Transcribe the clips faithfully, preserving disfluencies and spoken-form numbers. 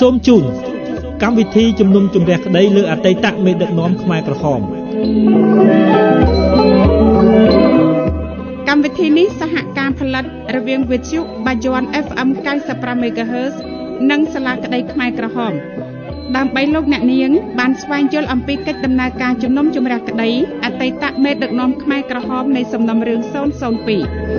សូមជូនកម្មវិធីជំនុំជម្រះក្តីលើអតីតមេដឹកនាំខ្មែរក្រហមកម្មវិធីនេះសហការផលិតរវាងវិទ្យុបាយ័ន เอฟ เอ็ม เก้าสิบห้า មេហ្គាហឺត និងសាលាក្តីខ្មែរក្រហមដើម្បីលោកអ្នកនាងបានស្វែងយល់អំពីកិច្ចដំណើរការជំនុំជម្រះក្តីអតីតមេដឹកនាំខ្មែរក្រហមនៃសំណុំរឿងศูนย์ศูนย์สอง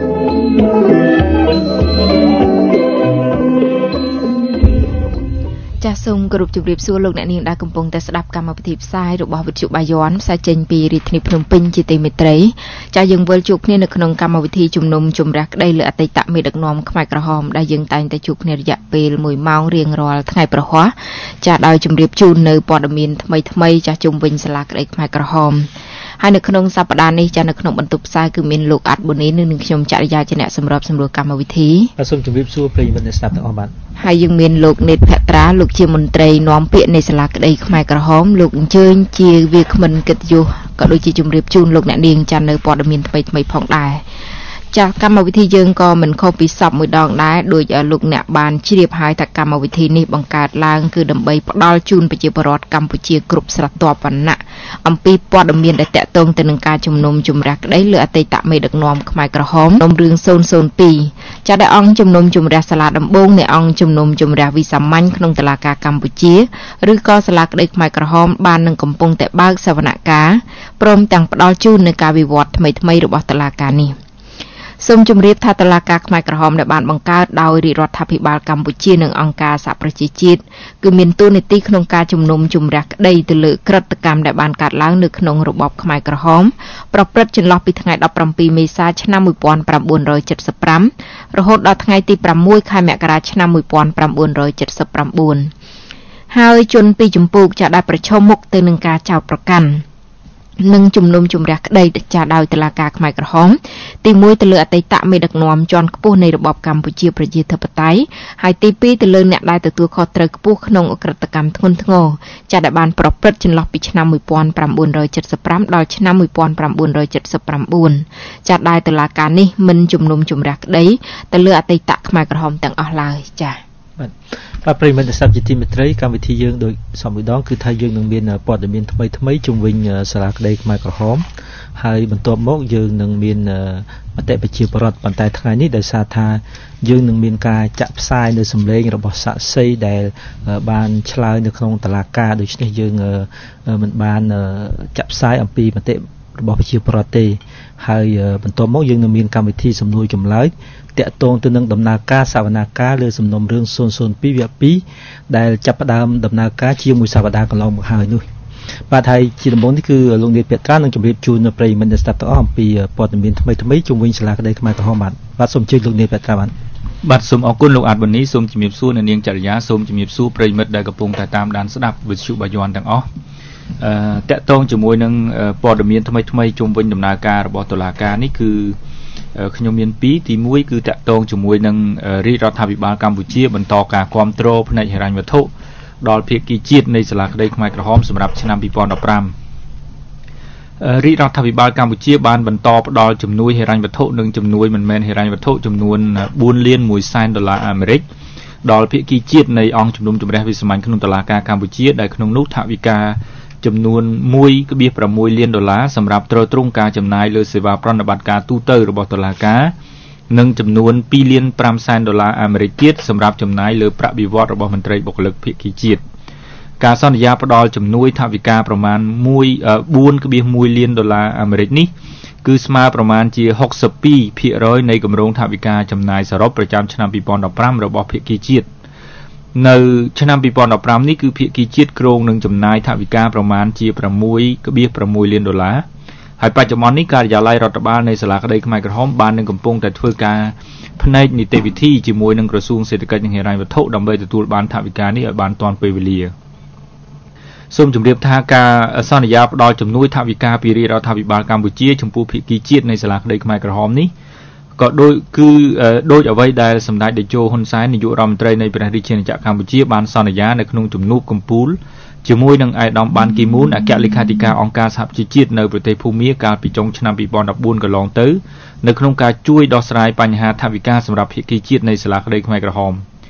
ចាសសូមគោរពជម្រាបសួរលោកអ្នកនាងដែលកំពុងតែស្ដាប់កម្មវិធីផ្សាយរបស់វិទ្យុបាយ័នផ្សាយចេញពីរាជធានីភ្នំពេញជាទីមេត្រីចាសយើងវិលជួបគ្នានៅក្នុងកម្មវិធីជំនុំជម្រះក្តីលើអតីតមេដឹកនាំខ្មែរក្រហមដែលយើងតែងតែជួបគ្នារយៈពេលមួយម៉ោងរៀងរាល់ថ្ងៃប្រហ័សចាសដោយជម្រាបជូននៅព័ត៌មានថ្មីថ្មីចាសជុំវិញសាលាក្តីខ្មែរក្រហមហើយនៅក្នុងសប្តាហ៍នេះចានៅក្នុងបន្ទប់ផ្សាយគឺមានលោកអាត់ប៊ូនីនិងនឹងខ្ញុំចរិយាជាអ្នកសម្របសម្រួលកម្មវិធីបាទសូមជម្រាបសួរប្រិយមិត្តអ្នកស្ដាប់ទាំងអស់បាទហើយយើងមានលោកនេតភត្រាលោកជាមន្ត្រីនាំពាក្យនៃសាលាក្តីខ្មែរក្រហមលោកអញ្ជើញជាវាគ្មិនកិត្តិយសក៏ដូចជាជម្រាបជូនលោកអ្នកនាងចានៅព័ត៌មានថ្មីថ្មីផងដែរចាកម្មវិធីយើងក៏មិនខុសពីសពមួយដងដែរដោយលោកអ្នកបានជ្រាបហើយថាកម្មវិធីនេះបង្កើតឡើងគឺដើម្បីផ្ដល់ជូនប្រជាពលរដ្ឋកម្ពុជាគ្រប់ស្រទាប់វណ្ណៈអំពីព័ត៌មានដែលតាក់ទងទៅនឹងការជំនុំជម្រះក្តីលើអតីតមេដឹកនាំខ្មែរក្រហមក្នុងរឿងศูนย์ศูนย์สองចាដែលអង្គជំនុំជម្រះសាលាដំបងនៃអង្គជំនុំជម្រះវិសាមញ្ញក្នុងតុលាការកម្ពុជាឬក៏សាលាក្តីខ្មែរក្រហមបាននឹងកំពុងតែបើកសវនកម្មព្រមទាំងផ្ដល់ជូននូវការវិវត្តថ្មីថ្មីរបស់តុលាការនេះសូមជម្រាបថាតុលាការខ្មែរក្រហមដែលបានបង្កើតដោយរាជរដ្ឋាភិបាលកម្ពុជានិងអង្គការសហប្រជាជាតិគឺមានតួនាទីក្នុងការជំនុំជម្រះក្តីទៅលើក្រតកម្មដែលបានកើតឡើងនៅក្នុងរបបខ្មែរក្រហមប្រព្រឹត្តចន្លោះពីថ្ងៃដប់ប្រាំពីរមេសាឆ្នាំmột nghìn chín trăm bảy mươi lămរហូតដល់ថ្ងៃទីប្រាំមួយខែមករាឆ្នាំmột nghìn chín trăm bảy mươi chínហើយជនពីចម្ពោះចាដែលប្រឈមមុខទៅនឹងការចោទប្រកាន់នឹងជំនុំជម្រះក្តីចាដោយតុលាការខ្មែរក្រហមទីមួយទៅលើអតីតមេដឹកនាំជាន់ខ្ពស់នៃរបបកម្ពុជាប្រជាធិបតេយ្យហើយទីពីរទៅលើអ្នកដែលទទួលខុសត្រូវខ្ពស់ក្នុងអក្រិតកម្មធ្ងន់ធ្ងរចាដែលបានប្រព្រឹត្តចន្លោះពីឆ្នាំmột nghìn chín trăm bảy mươi lămដល់ឆ្នាំmột nghìn chín trăm bảy mươi chínចាដែលតុលាការនេះមិនជំនុំជម្រះក្តីទៅលើអតីតខ្មែរក្រហមទាំងអស់ឡើយចាបាទបាទប្រិយមិត្តស្ដាប់ជាទីមេត្រីកម្មវិធីយើងដោយសំមួយដងគឺថាយើងនឹងមានព័ត៌មានថ្មីថ្មីជុំវិញសាលាក្តីខ្មែរក្រហមហើយបន្ទាប់មកយើងនឹងមានមតិប្រជាពលរដ្ឋប៉ុន្តែថ្ងៃនេះដោយសារថាយើងនឹងមានការចាក់ផ្សាយនៅសម្លេងរបស់សាក្សីដែលបានឆ្លើយនៅក្នុងតុលាការដូច្នេះយើងមិនបានចាក់ផ្សាយអំពីមតិរបស់ប្រជាពលរដ្ឋទេហើយបន្ទាប់មកយើងនឹងមានកម្មវិធីសំណួរចម្លើយតាក់ទងទៅនឹងដំណើរការសវនាការលើសំណុំរឿងศูนย์ศูนย์สองវគ្គពីរដែលចាប់ផ្ដើមដំណើរការជាមួយសប្តាហ៍កន្លងមកហើយនោះបាទហើយជាដំបូងនេះគឺលោកនេតភត្រានឹងជម្រាបជូនប្រិយមិត្តអ្នកស្ដាប់ទាំងអស់អំពីព័ត៌មានថ្មីថ្មីជុំវិញសាលាក្តីខ្មែរក្រហមបាទបាទសូមអញ្ជើញលោកនេតភត្រាបាទបាទសូមអរគុណលោកអាតវ៉ានីសូមជម្រាបសួរអ្នកនាងចរិយាសូមជម្រាបសួរប្រិយមិត្តដែលកំពុងតែតាមដានស្ដាប់វិទ្យុបាយ័នទាំងអស់អឺតាក់ទងជាមួយនឹងព័ត៌មានថ្មីថ្មីជុំវិញដំណើរការរបស់តុលាការនេះគឺខ្ញុំមានពីរទីមួយគឺតាក់ទងជាមួយនឹងរាជរដ្ឋាភិបាលកម្ពុជាបន្តការគ្រប់គ្រងផ្នែកហិរញ្ញវត្ថុដល់ភាគីជាតិនៃសាលាក្តីខ្មែរក្រហមសម្រាប់ឆ្នាំtwo thousand fifteenរាជរដ្ឋាភិបាលកម្ពុជាបានបន្តផ្ដល់ជំនួយហិរញ្ញវត្ថុនិងជំនួយមិនមែនហិរញ្ញវត្ថុចំនួនfourលានoneសែនដុល្លារអាមេរិកដល់ភាគីជាតិនៃអង្គជំនុំជម្រះវិសាមញ្ញក្នុងតុលាការកម្ពុជាដែលក្នុងនោះថវិកាចំនួនone point sixលានដុល្លារសម្រាប់ទ្រទ្រង់ការចំណាយលើសេវាប្រតិបត្តិការទូទៅរបស់តុលាការនិងចំនួនtwoលានfiveសែនដុល្លារអាមេរិកទៀតសម្រាប់ចំណាយលើប្រាក់បៀវត្សរបស់មន្ត្រីបុគ្គលិកភាគីជាតិការសន្យាផ្ដល់ជំនួយថវិកាប្រមាណfour point oneលានដុល្លារអាមេរិកនេះគឺស្មើប្រមាណជាsixty-twoភាគរយនៃគម្រោងថវិកាចំណាយសរុបប្រចាំឆ្នាំtwo thousand fifteenរបស់ភាគីជាតិនៅឆ្នាំtwo thousand fifteenនេះគឺភាគីជាតិគ្រោងនឹងចំណាយថវិកាប្រមាណជាsix point sixលានដុល្លារហើយបច្ចុប្បន្ននេះការិយាល័យរដ្ឋបាលនៃសាលាក្តីខ្មែរក្រហមបាននឹងកំពុងតែធ្វើការផ្នែកនីតិវិធីជាមួយនឹងក្រសួងសេដ្ឋកិច្ចនិងហិរញ្ញវត្ថុដើម្បីទទួលបានថវិកានេះឲ្យបានទាន់ពេលវេលាសូមជម្រាបថាការសន្យាផ្ដល់ជំនួយថវិកាពីរាជរដ្ឋាភិបាលកម្ពុជាចំពោះភាគីជាតិនៃសាលាក្តីខ្មែរក្រហមនេះក៏ដូចគឺដូចអ្វីដែលសម្ដេចតេជោហ៊ុនសែននាយករដ្ឋមន្ត្រីនៃព្រះរាជាណាចក្រកម្ពុជាបានសន្យានៅក្នុងជំនួបកំពូលជាមួយនឹងឯកឧត្តមបានគីមូនអគ្គលេខាធិការអង្គការសហប្រជាជាតិនៅប្រទេសភូមាកាលពីចុងឆ្នាំtwo thousand fourteenកន្លងទៅនៅក្នុងការជួយដោះស្រាយបញ្ហាថវិកាសម្រាប់ភាគីជាតិនៃសាលាក្តីខ្មែរក្រហម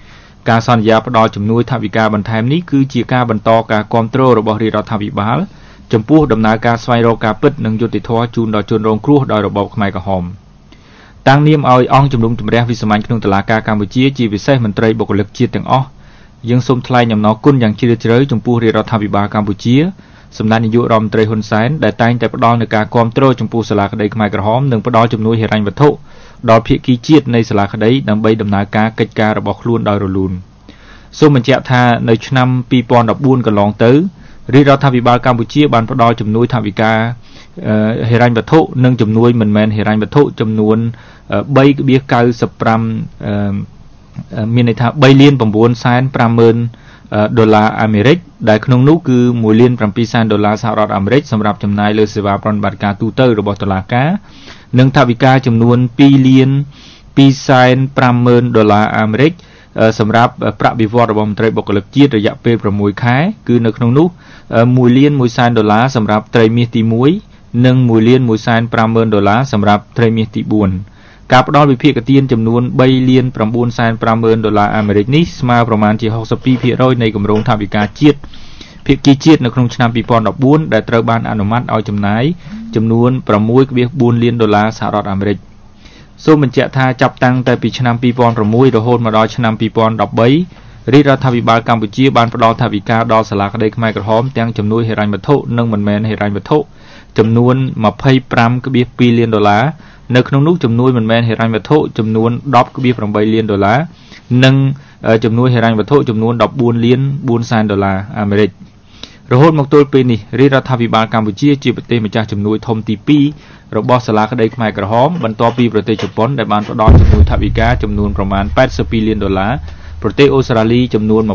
ការសន្យាផ្ដល់ជំនួយថវិកាបន្ថែមនេះគឺជាការបន្តការគ្រប់គ្រងរបស់រាជរដ្ឋាភិបាលចំពោះដំណើរការស្វែងរកការពិតនិងយុត្តិធម៌ជូនដល់ជនរងគ្រោះដោយរបបខ្មែរក្រហមតាំងនាមឲ្យអង្គជំនុំជម្រះវិសាមញ្ញក្នុងតុលាការកម្ពុជាជាពិសេសមន្ត្រីបុគ្គលិកជាតិទាំងអស់យើងសូមថ្លែងអំណរគុណយ៉ាងជ្រាលជ្រៅចំពោះរាជរដ្ឋាភិបាលកម្ពុជាសម្ដេចនាយករដ្ឋមន្ត្រីហ៊ុនសែនដែលតែងតែផ្ដល់នូវការគាំទ្រចំពោះសាលាក្តីខ្មែរក្រហមនិងផ្ដល់ជំនួយហិរញ្ញវត្ថុដល់ភាគីជាតិនៃសាលាក្តីដើម្បីដំណើរការកិច្ចការរបស់ខ្លួនដោយរលូនសូមបញ្ជាក់ថានៅឆ្នាំពីរពាន់ដប់បួនកន្លងទៅរាជរដ្ឋាភិបាលកម្ពុជាបានផ្ដល់ជំនួយថវិកាហិរញ្ញវត្ថុនិងជំនួយមិនមែនហិរញ្ញវត្ថុចំនួន 3.95 មានន័យថា 3 លាន 9 សែន 5 ម៉ឺន ដុល្លារអាមេរិកដែលក្នុងនោះគឺ 1 លាន 7 សែន ដុល្លារសហរដ្ឋអាមេរិកសម្រាប់ចំណាយលើសេវាប្រតិបត្តិការទូទៅរបស់តុលាការនិងថវិកាចំនួន 2 លាន 2 សែន 5 ម៉ឺន ដុល្លារអាមេរិកសម្រាប់ប្រាក់បៀវត្សរបស់មន្ត្រីបុគ្គលិកជាតិរយៈពេល 6 ខែគឺនៅក្នុងនោះ 1 លាន 1 សែន ដុល្លារសម្រាប់ត្រីមាសទី 1 និង 1 លាន 1 សែន 5 ម៉ឺន ដុល្លារសម្រាប់ត្រីមាសទី 4 ការផ្ដល់វិភាគទានចំនួន 3 លាន 9 សែន 5 ម៉ឺន ដុល្លារអាមេរិកនេះស្មើប្រមាណជា 62ភាគរយ នៃគម្រោងថវិកាជាតិភាគីជាតិនៅក្នុងឆ្នាំ ពីរពាន់ដប់បួន ដែលត្រូវបានអនុម័តឲ្យចំណាយចំនួន 6.4 លានដុល្លារសហរដ្ឋអាមេរិកសូមបញ្ជាក់ថាចាប់តាំងតែពីឆ្នាំ ពីរពាន់ប្រាំមួយ រហូតមកដល់ឆ្នាំ ពីរពាន់ដប់បី រាជរដ្ឋាភិបាលកម្ពុជាបានផ្ដល់ថវិកាដល់សាលាក្តីខ្មែរក្រហមទាំងជំនួយហិរញ្ញវត្ថុនិងមិនមែនហិរញ្ញវត្ថុចំនួន 25.2 លានដុល្លារនៅក្នុងនោះជំនួយមិនមែនហិរញ្ញវត្ថុចំនួន 10.8 លានដុល្លារនិងជំនួយហិរញ្ញវត្ថុចំនួន 14 លាន 4 សែនដុល្លារអាមេរិករហូតមកទល់ពេលនេះរាជរដ្ឋាភិបាលកម្ពុជាជាប្រទេសម្ចាស់ជំនួយធំទី ពីរ របស់សាលាក្តីខ្មែរក្រហមបន្ទាប់ពីប្រទេសជប៉ុនដែលបានផ្ដល់ជំនួយថវិកាចំនួនប្រមាណ 82 លានដុល្លារប្រទេសអូស្ត្រាលីចំនួន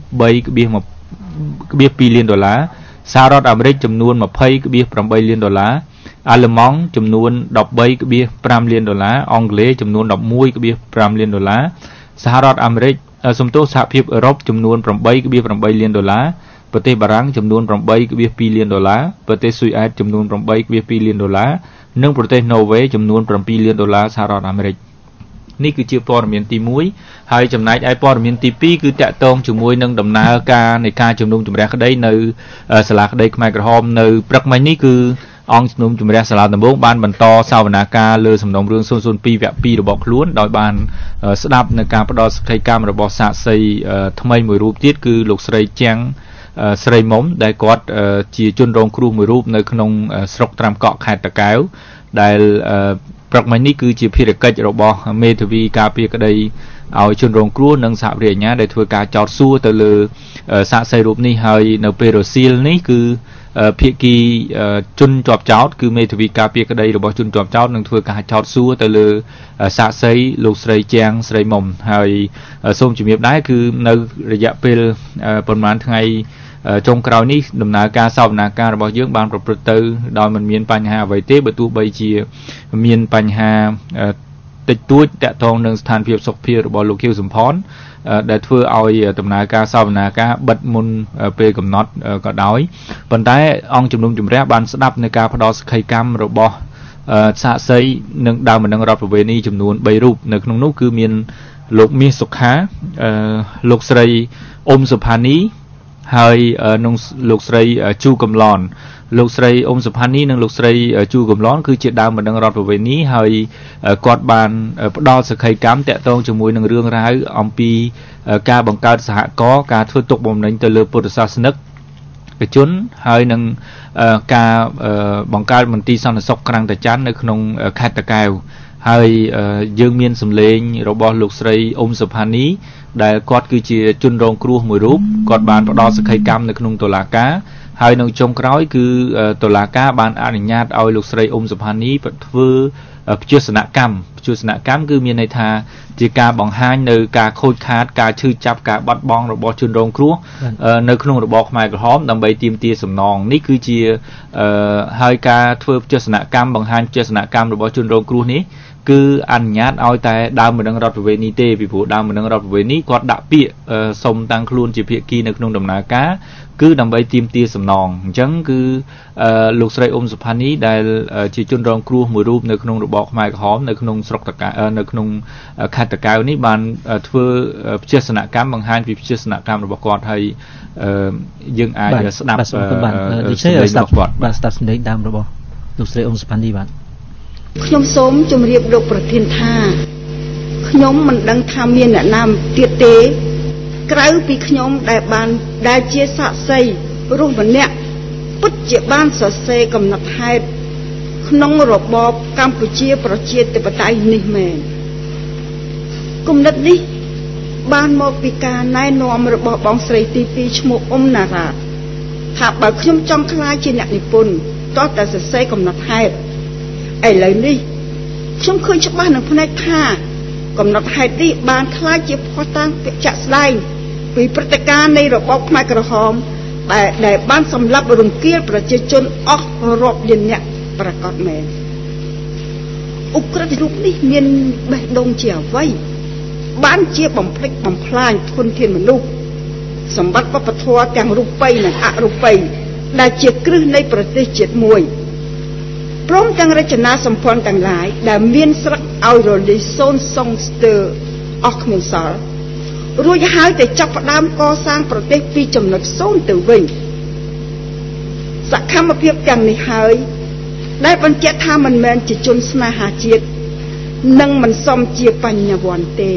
23.2 លានដុល្លារសហរដ្ឋអាមេរិកចំនួន 20.8 លានដុល្លារអាល្លឺម៉ង់ចំនួន 13.5 លានដុល្លារអង់គ្លេសចំនួន 11.5 លានដុល្លារសហរដ្ឋអាមេរិកសំទោសសហភាពអឺរ៉ុបចំនួន 8.8 លានដុល្លារប្រទេសបារាំងចំនួន 8.2 លានដុល្លារប្រទេសស៊ុយអែតចំនួន 8.2 លានដុល្លារនិងប្រទេសណូវេចំនួន 7 លានដុល្លារសហរដ្ឋអាមេរិកនេះគឺជាព័ត៌មានទី មួយហើយចំណែកឯព័ត៌មានទី ពីរ គឺតាក់ទងជាមួយនឹងដំណើរការនៃការជំនុំជម្រះក្តីនៅសាលាក្តីខ្មែរក្រហមនៅព្រឹកមិញនេះគឺអង្គជំនុំជម្រះសាលាដំបងបានបន្តសវនាការលើសំណុំរឿង ศูนย์ ศูนย์ ពីរ វគ្គ ពីរ របស់ខ្លួនដោយបានស្ដាប់នៅការផ្ដល់សក្ខីកម្មរបស់សាក្សីថ្មីមួយរូបទៀតគឺលោកស្រីជាងស្រីមុំដែលគាត់ជាជនរងគ្រោះមួយរូបនៅក្នុងស្រុកត្រាំកក់ខេត្តតាកែវដែលព្រឹកមិញនេះគឺជាភារកិច្ចរបស់មេធាវីការពារក្តីឲ្យជនរងគ្រោះនិងសហវិរិយអាជ្ញាដែលធ្វើការចោទសួរទៅលើសាក្សីរូបនេះហើយនៅពេលរសៀលនេះគឺភាគីជនជាប់ចោទគឺមេធាវីការពារក្តីរបស់ជនជាប់ចោទនឹងធ្វើការចោទសួរទៅលើសាក្សីលោកស្រីជាងស្រីមុំហើយសូមជំរាបដែរគឺនៅរយៈពេលប្រហែលថ្ងៃចុងក្រោយនេះដំណើរការសវនាការរបស់យើងបានប្រព្រឹត្តទៅដោយមិនមានបញ្ហាអ្វីទេបើទោះបីជាមានបញ្ហាតិចតួចតាក់ទងនឹងស្ថានភាពសុខភាពរបស់លោកខៀវសំផនដែលធ្វើឲ្យដំណើរការសវនាការបិទមុនពេលកំណត់ក៏ដោយប៉ុន្តែអង្គជំនុំជម្រះបានស្ដាប់នៅការផ្ដល់សក្ខីកម្មរបស់សាក្សីនិងដើមបណ្ដឹងរដ្ឋប្រវេណីចំនួន បី រូបនៅក្នុងនោះគឺមានលោកមាសសុខាលោកស្រីអ៊ុំសុផានីហើយនឹងលោកស្រីជូកំឡនលោកស្រីអ៊ុំសុផានីនិងលោកស្រីជូកំឡនគឺជាដើមបណ្ដឹងរដ្ឋប្រវេណីហើយគាត់បានផ្ដល់សក្ខីកម្មតាក់ទងជាមួយនឹងរឿងរ៉ាវអំពីការបង្កើតសហគមន៍ការធ្វើទុកបុកម្នេញទៅលើពុទ្ធសាសនិកជនហើយនឹងការបង្កើតមន្ទីរសន្តិសុខក្រាំងតាច័ន្ទនៅក្នុងខេត្តតាកែវហើយយើងមានសម្លេងរបស់លោកស្រីអ៊ុំសុផានីដែលគាត់គឺជាជនរងគ្រោះមួយរូបគាត់បានផ្ដល់សក្ខីកម្មនៅក្នុងតុលាការហើយនៅចុងក្រោយគឺតុលាការបានអនុញ្ញាតឲ្យលោកស្រីអ៊ុំសុផានីធ្វើព្យាសនកម្មព្យាសនកម្មគឺមានន័យថាជាការបង្ហាញនៅការខូចខាតការឈឺចាប់ការបាត់បង់របស់ជនរងគ្រោះនៅក្នុងរបបខ្មែរក្រហមដើម្បីទាមទារសំណងនេះគឺជាហើយការធ្វើព្យាសនកម្មបង្ហាញព្យាសនកម្មរបស់ជនរងគ្រោះនេះគឺអនុញ្ញាតឲ្យតែដើមម្ដងរដ្ឋប្រវេណនេះទេពីព្រោះដើមម្ដងរដ្ឋប្រវេណនេះគាត់ដាក់ពាក្យសុំតាំងខ្លួនជាភាគីនៅក្នុងដំណើរការគឺដើម្បីទាមទារសំណងអញ្ចឹងគឺលោកស្រីអ៊ុំសុផានីដែលជាជនរងគ្រោះមួយរូបនៅក្នុងរបបខ្មែរក្រហមនៅក្នុងស្រុកតកៅនៅក្នុងខេត្តតកៅនេះបានធ្វើវិជាសនកម្មបង្ហាញពីវិជាសនកម្មរបស់គាត់ហើយយើងអាចស្ដាប់សម្លេងរបស់គាត់បាទស្ដាប់សម្លេងដើមរបស់លោកស្រីអ៊ុំសុផានីបាទខ្ញុំសូមជម្រាបលោកប្រធានថាខ្ញុំមិនដឹងថាមានអ្នកណាទៀតទេក្រៅពីខ្ញុំដែលបានដែលជាសាក្សីរស់ម្នាក់ពិតជាបានសរសេរកំណត់ហេតុក្នុងរបបកម្ពុជាប្រជាធិបតេយ្យនេះមែនគំនិតនេះបានមកពីការណែនាំរបស់បងស្រីទីពីរឈ្មោះអ៊ុំណារ៉ាថាបើខ្ញុំចង់ក្លាយជាអ្នកនិពន្ធតោះតែសរសេរកំណត់ហេតុឥឡូវនេះខ្ញុំឃើញច្បាស់នឹងផ្នែកថាកំណត់ហេតុនេះបានខ្លាចជាភស្តុតាងជាក់ស្ដែងពីព្រឹត្តិការណ៍នៃរបបខ្មែរក្រហមដែលដែលបានសម្លាប់រង្គាលប្រជាជនអស់រាប់លានអ្នកប្រកាសមែនឧក្រិដ្ឋរូបនេះមានបេះដូងជាអ្វីបានជាបំភ្លេចបំផ្លាញធនធានមនុស្សសម្បត្តិវប្បធម៌ទាំងរូបិយនិងអរូបិយដែលជាគ្រឹះនៃប្រទេសជាតិមួយព្រមទាំងរចនាសម្ព័ន្ធទាំងឡាយដែលមានស្រឹកឲ្យរលីសូនសុងស្ទើអស់គ្មានសល់រួចហើយតែចាប់ផ្ដើមកសាងប្រទេសពីចំណុចសូន្យទៅវិញសកម្មភាពទាំងនេះហើយដែលបញ្ជាក់ថាមិនមែនជាជនស្នេហាជាតិនិងមិនសមជាបញ្ញវន្តទេ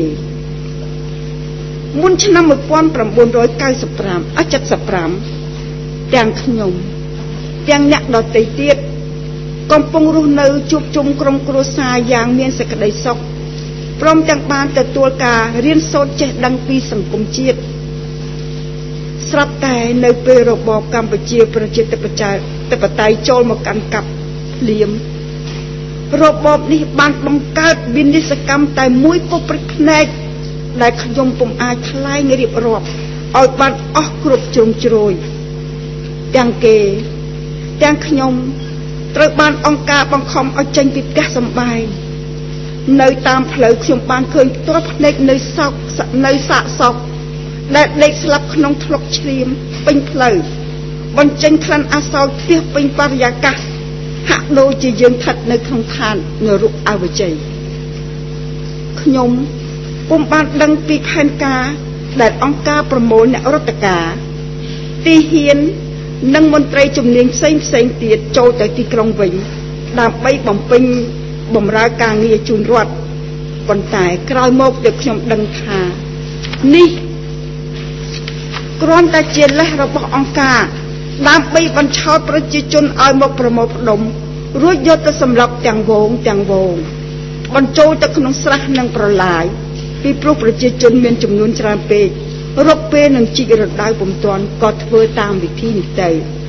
មុនឆ្នាំmột nghìn chín trăm chín mươi lămអ七十五ទាំងខ្ញុំទាំងអ្នកដទៃទៀតកំពុងរស់នៅជួបជុំក្រុមគ្រួសារយ៉ាងមានសេចក្តីសុខព្រមទាំងបានទទួលការរៀនសូត្រចេះដឹងពីសង្គមជាតិស្រាប់តែនៅពេលរបបកម្ពុជាប្រជាធិបតេយ្យចូលមកកាន់កាប់ភ្លាមរបបនេះបានបង្កើតវិនិស្សកម្មតែមួយពុះព្រឹកភ្នែកដែលខ្ញុំពុំអាចថ្លែងរៀបរាប់ឲ្យបានអស់គ្រប់ជ្រុងជ្រោយទាំងគេទាំងខ្ញុំត្រូវបានអង្គការបង្ខំឲ្យចេញពីផ្ទះសម្បែងនៅតាមផ្លូវខ្ញុំបានឃើញផ្ទាល់ភ្នែកនៅសោកនៅសាកសពដែលដេកស្លាប់ក្នុងថ្លុកឈ្លាមពេញផ្លូវបញ្ចេញក្លិនអាសោចផ្ទះពេញបរិយាកាសហាក់ដូចជាយើងស្ថិតនៅក្នុងឋាននរកអវជ័យខ្ញុំពុំបានដឹងពីផែនការដែលអង្គការប្រមូលអ្នករដ្ឋការទីហ៊ាននិងមន្ត្រីជំនាញផ្សេងផ្សេងទៀតចូលទៅទីក្រុងវិញដើម្បីបំពេញបម្រើការងារជូនរដ្ឋប៉ុន្តែក្រោយមកទើបខ្ញុំដឹងថានេះគ្រាន់តែជាលេសរបស់អង្គការដើម្បីបញ្ឆោតប្រជាជនឲ្យមកប្រមូលផ្ដុំរួចយកទៅសម្លាប់ទាំងវងទាំងវងបញ្ចូលទៅក្នុងស្រះនិងប្រឡាយពីព្រោះប្រជាជនមានចំនួនច្រើនពេករកពេលនឹងជីករណ្ដៅពុំទាន់ក៏ធ្វើតាមវិធីនេះទៅ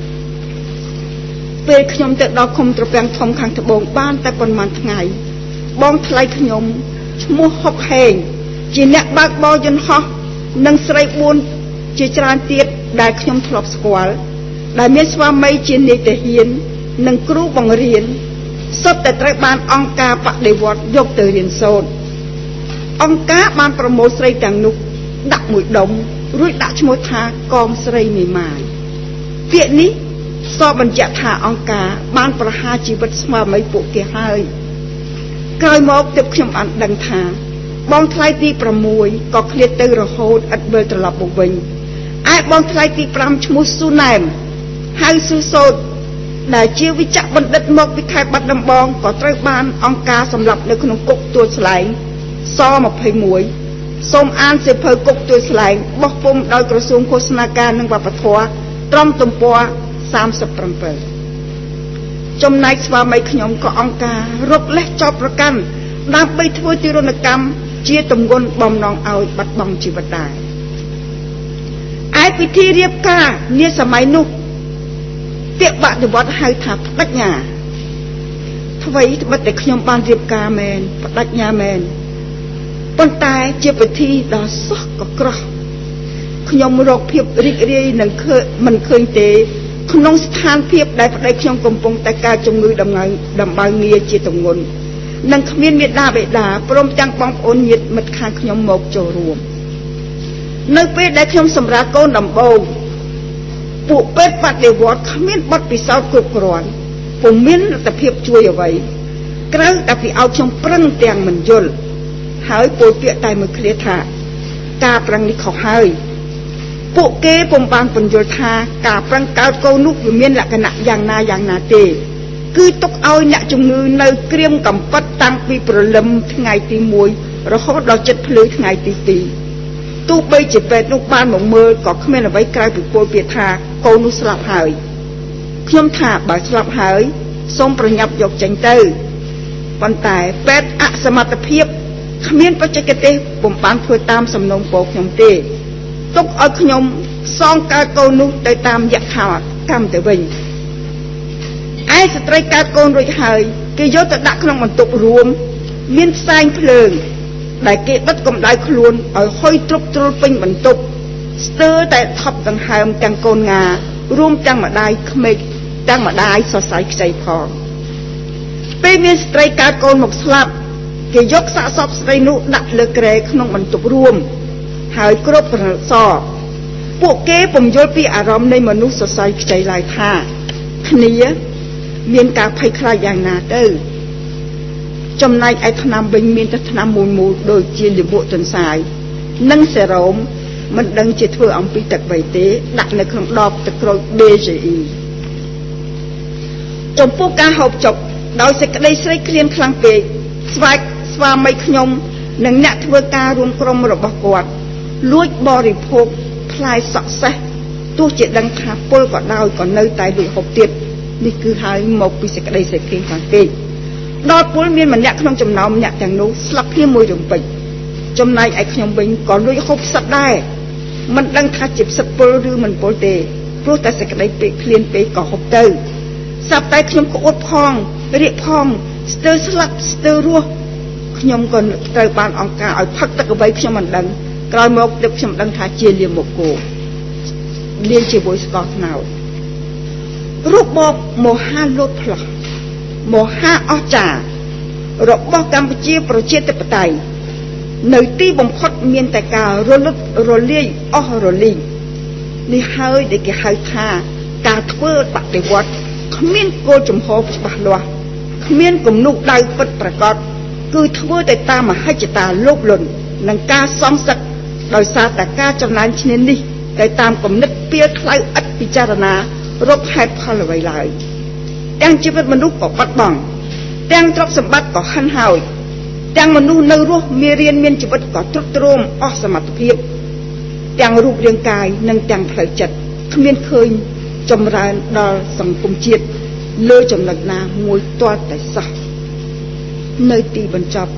ពេលខ្ញុំទៅដល់ឃុំត្រពាំងធំខាងត្បូងបានតែប៉ុន្មានថ្ងៃបងថ្លៃខ្ញុំឈ្មោះហុកហេងជាអ្នកបើកបរយន្តហោះនិងស្រីបួនជាច្រើនទៀតដែលខ្ញុំធ្លាប់ស្គាល់ដែលមានស្វាមីជានាយទាហាននិងគ្រូបង្រៀនសុទ្ធតែត្រូវបានអង្គការបដិវត្តយកទៅរៀនសូត្រអង្គការបានប្រមូលស្រីទាំងនោះដាក់មួយដុំរួចដាក់ឈ្មោះថាកងស្រីមេម៉ាយពាក្យនេះសរបញ្ជាក់ថាអង្គការបានប្រហារជីវិតស្វាមីពួកគេហើយក្រោយមកទើបខ្ញុំបានដឹងថាបងថ្លៃទីប្រាំមួយក៏ឃ្លាតទៅរហូតឥតវិលត្រឡប់មកវិញឯបងថ្លៃទីប្រាំឈ្មោះស៊ូណែមហៅស៊ូសូតដែលជាវិជ្ជបណ្ឌិតមកពីខេត្តបាត់ដំបងក៏ត្រូវបានអង្គការសម្លាប់នៅក្នុងគុកទួលស្លែងសยี่สิบเอ็ดសូមអានសៀវភៅគុកទួលស្លែងបោះពុម្ពដោយក្រសួងឃោសនាការនិងវប្បធម៌ត្រង់ទំព័រសាមសិបเจ็ดចំណែកស្វាមីខ្ញុំក៏អង្គការរកលេសចោទប្រកាន់ដើម្បីធ្វើទារុណកម្មជាទម្ងន់បំណងឲ្យបាត់បង់ជីវិតដែរឯពិធីរៀបការនាសម័យនោះពាក្យបដិវត្តហៅថាបដិញ្ញាអ្វីត្បិតតែខ្ញុំបានរៀបការមែនបដិញ្ញាមែនប៉ុន្តែជាពិធីដ៏សោះកក្រោះខ្ញុំរកភាពរីករាយនឹងឃើញមិនឃើញទេក្នុងស្ថានភាពដែលប្តីខ្ញុំកំពុងតែកើតជំងឺដំណើរដំបៅងារជាទម្ងន់និងគ្មានមេដាបេដាព្រមទាំងបងប្អូនញាតិមិត្តខាងខ្ញុំមកចូលរួមនៅពេលដែលខ្ញុំសម្រាប់កូនដំបូងពួកពេទ្យបដិវត្តគ្មានបទពិសោធន៍គ្រប់គ្រាន់ពុំមានលទ្ធភាពជួយអ្វីក្រៅតែពីឲ្យខ្ញុំប្រឹងទាំងមិនយល់ហើយពោលពាក្យតែមួយឃ្លាថាការប្រឹងនេះខុសហើយពួកគេពុំបានពន្យល់ថាការប្រឹងកើតកូននោះវាមានលក្ខណៈយ៉ាងណាយ៉ាងណាទេគឺទុកឲ្យអ្នកជំងឺនៅក្រៀមកំប៉ិតតាំងពីព្រលឹមថ្ងៃទីមួយរហូតដល់ចិត្តភ្លឺថ្ងៃទីពីរទោះបីជាពេទ្យនោះបានមកមើលក៏គ្មានអ្វីក្រៅពីពោលពាក្យថាកូននោះស្លាប់ហើយខ្ញុំថាបើស្លាប់ហើយសូមប្រញាប់យកចេញទៅប៉ុន្តែពេទ្យអសមត្ថភាពគ្មានបច្ចេកទេសពុំបានធ្វើតាមសំណូមពរខ្ញុំទេទុកឲ្យខ្ញុំសងកើតកូននោះទៅតាមយថាកម្មទៅវិញឯស្ត្រីកើតកូនរួចហើយគេយកទៅដាក់ក្នុងបន្ទប់រួមមានផ្សែងភ្លើងដែលគេបិទកម្ដៅខ្លួនឲ្យហុយទ្រុបទ្រុលពេញបន្ទប់ស្ទើរតែថប់ដង្ហើមទាំងកូនងារួមទាំងម្ដាយក្មេកទាំងម្ដាយសរសៃខ្ចីផងពេលមានស្ត្រីកើតកូនមកស្លាប់គេយកសាកសពស្រីនោះដាក់លើគ្រែក្នុងបន្ទប់រួមហើយគ្រប់ប្រណិតសពួកគេពំយល់ពីអារម្មណ៍នៃមនុស្សសរសៃខ្ចីឡើយថាគ្នាមានការភ័យខ្លាចយ៉ាងណាទៅចំណែកឯថ្នាំវិញមានតែថ្នាំមូលមូលដូចជាលាមកទន្សាយនិងសេរ៉ូមមិនដឹងជាធ្វើអំពីទឹកអ្វីទេដាក់នៅក្នុងដបទឹកក្រូច ដេ ជី អ៊ី ចំពោះការហូបចុកដោយសេចក្តីស្រេកឃ្លានខ្លាំងពេកស្វាយស្វាមីខ្ញុំនិងអ្នកធ្វើការរួមក្រុមរបស់គាត់លួចបរិភោគផ្លែសក់សេះទោះជាដឹងថាពុលក៏ដោយក៏នៅតែលួចហូបទៀតនេះគឺហើយមកពីសេចក្តីស្រេកឃ្លានខ្លាំងពេកដល់ពុលមានម្នាក់ក្នុងចំណោមអ្នកទាំងនោះស្លាប់គ្នាមួយរំពេចចំណែកឯខ្ញុំវិញក៏លួចហូបផ្សិតដែរមិនដឹងថាជាផ្សិតពុលឬមិនពុលទេព្រោះតែសេចក្តីពេកឃ្លានពេកក៏ហូបទៅស្រាប់តែខ្ញុំក្អួតផងរាកផងស្ទើរស្លាប់ស្ទើររស់ខ្ញុំក៏ត្រូវបានអង្គការឲ្យផឹកទឹកអ្វីខ្ញុំមិនដឹងក្រោយមកទឹកខ្ញុំដឹងថាជាលាមកគោលាយជាមួយស្ករត្នោតរបបមហាលោតផ្លោះមហាអស្ចារ្យរបស់កម្ពុជាប្រជាធិបតេយ្យនៅទីបំផុតមានតែការរលត់រលាយអស់រលីងនេះហើយដែលគេហៅថាការធ្វើបដិវត្តគ្មានគោលជំហរច្បាស់លាស់គ្មានគំនុកដៅពិតប្រាកដគឺធ្វើទៅតាមមហិច្ឆតាលោភលន់និងការសងសឹកដោយសារតែការចំណាយឈ្នានីសទៅតាមគំនិតពៀលខ្លៅឥតពិចារណារកហេតុផលអ្វីឡើយទាំងជីវិតមនុស្សក៏បាត់បង់ទាំងទ្រព្យសម្បត្តិក៏ហិនហោចទាំងមនុស្សនៅរស់មានរៀនមានជីវិតក៏ទ្រុឌទ្រោមអស់សមត្ថភាពទាំងរូបរាងកាយនិងទាំងផ្លូវចិត្តគ្មានឃើញចម្រើនដល់សង្គមជាតិលើចំណុចណាមួយទាល់តែសោះនៅទីបញ្ចប់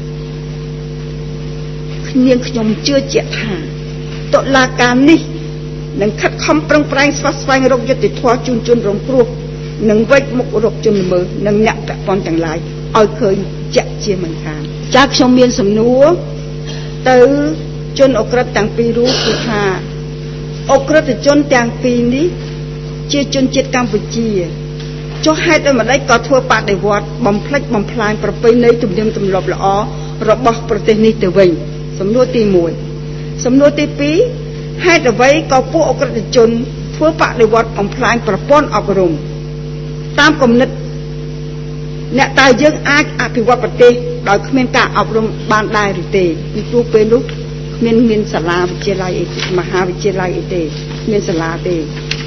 នាងខ្ញុំជឿជាក់ថាតុលាការនេះនឹងខិតខំប្រឹងប្រែងស្វះស្វែងរកយុត្តិធម៌ជូនជនរងគ្រោះនិងវេចមុខរកជនល្មើសនិងអ្នកពាក់ព័ន្ធទាំងឡាយឲ្យឃើញជាក់ជាមិនខានចាខ្ញុំមានសំណួរទៅជនអក្រិតទាំងពីររូបគឺថាអក្រិតជនទាំងពីរនេះជាជនជាតិកម្ពុជាចុះហេតុដូចម្តេចក៏ធ្វើបដិវត្តបំផ្លិចបំផ្លាញប្រពៃណីទំនៀមទម្លាប់ល្អរបស់ប្រទេសនេះទៅវិញសំណួរទីមួយសំណួរទីពីរហេតុអ្វីក៏ពួកអក្រិតជនធ្វើបដិវត្តបំផ្លាញប្រព័ន្ធអប់រំតាមគំនិតអ្នកតើយើងអាចអភិវឌ្ឍប្រទេសដោយគ្មានការអប់រំបានដែរឬទេពីព្រោះពេលនោះគ្មានមានសាលាវិទ្យាល័យអីមហាវិទ្យាល័យអីទេមានសាលាទេ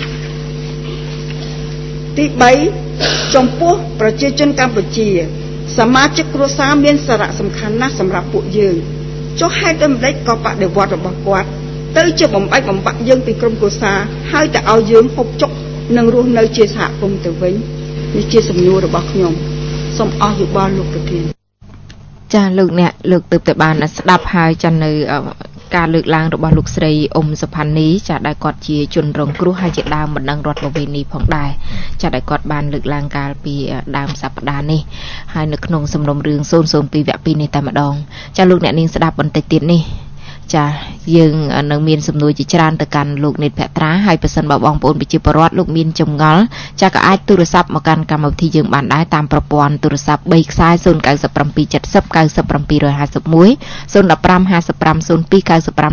ទីបីចំពោះប្រជាជនកម្ពុជាសមាជិកគ្រួសារមានសារៈសំខាន់ណាស់សម្រាប់ពួកយើងចុះហេតុដូចម្តេចក៏បដិវត្តរបស់គាត់ទៅជាបំបែកបំបាក់យើងពីក្រុមគ្រួសារហើយតែឲ្យយើងហូបចុកនិងរស់នៅជាសហគមន៍ទៅវិញនេះជាសំណួររបស់ខ្ញុំសូមអរយោបល់លោកប្រធានចាលោកអ្នកលើកទៅតែបានស្ដាប់ហើយចានៅការលើកឡើងរបស់លោកស្រីអ៊ុំសុផានីចាដែលគាត់ជាជនរងគ្រោះហើយជាដើមបណ្ដឹងរដ្ឋបវេនីផងដែរចាដែលគាត់បានលើកឡើងកាលពីដើមសប្តាហ៍នេះហើយនៅក្នុងសំណុំរឿងศูนย์ศูนย์ពីរវគ្គពីរនេះតែម្ដងចាលោកអ្នកនាងស្ដាប់បន្តិចទៀតនេះចាយើងនឹងមានសំណួរជាច្រើនទៅកាន់លោកនេតភត្រាហើយប្រសិនបើបងប្អូនប្រជាពលរដ្ឋលោកមានចម្ងល់ចាក៏អាចទូរស័ព្ទមកកាន់កម្មវិធីយើងបានដែរតាមប្រព័ន្ធទូរស័ព្ទ3ខ្សែศูนย์ 9 7 7 7 0 9 7 5 5 1 0 1 5 5 0 2 9 5 និង 0 1 2 9 9 9 0 9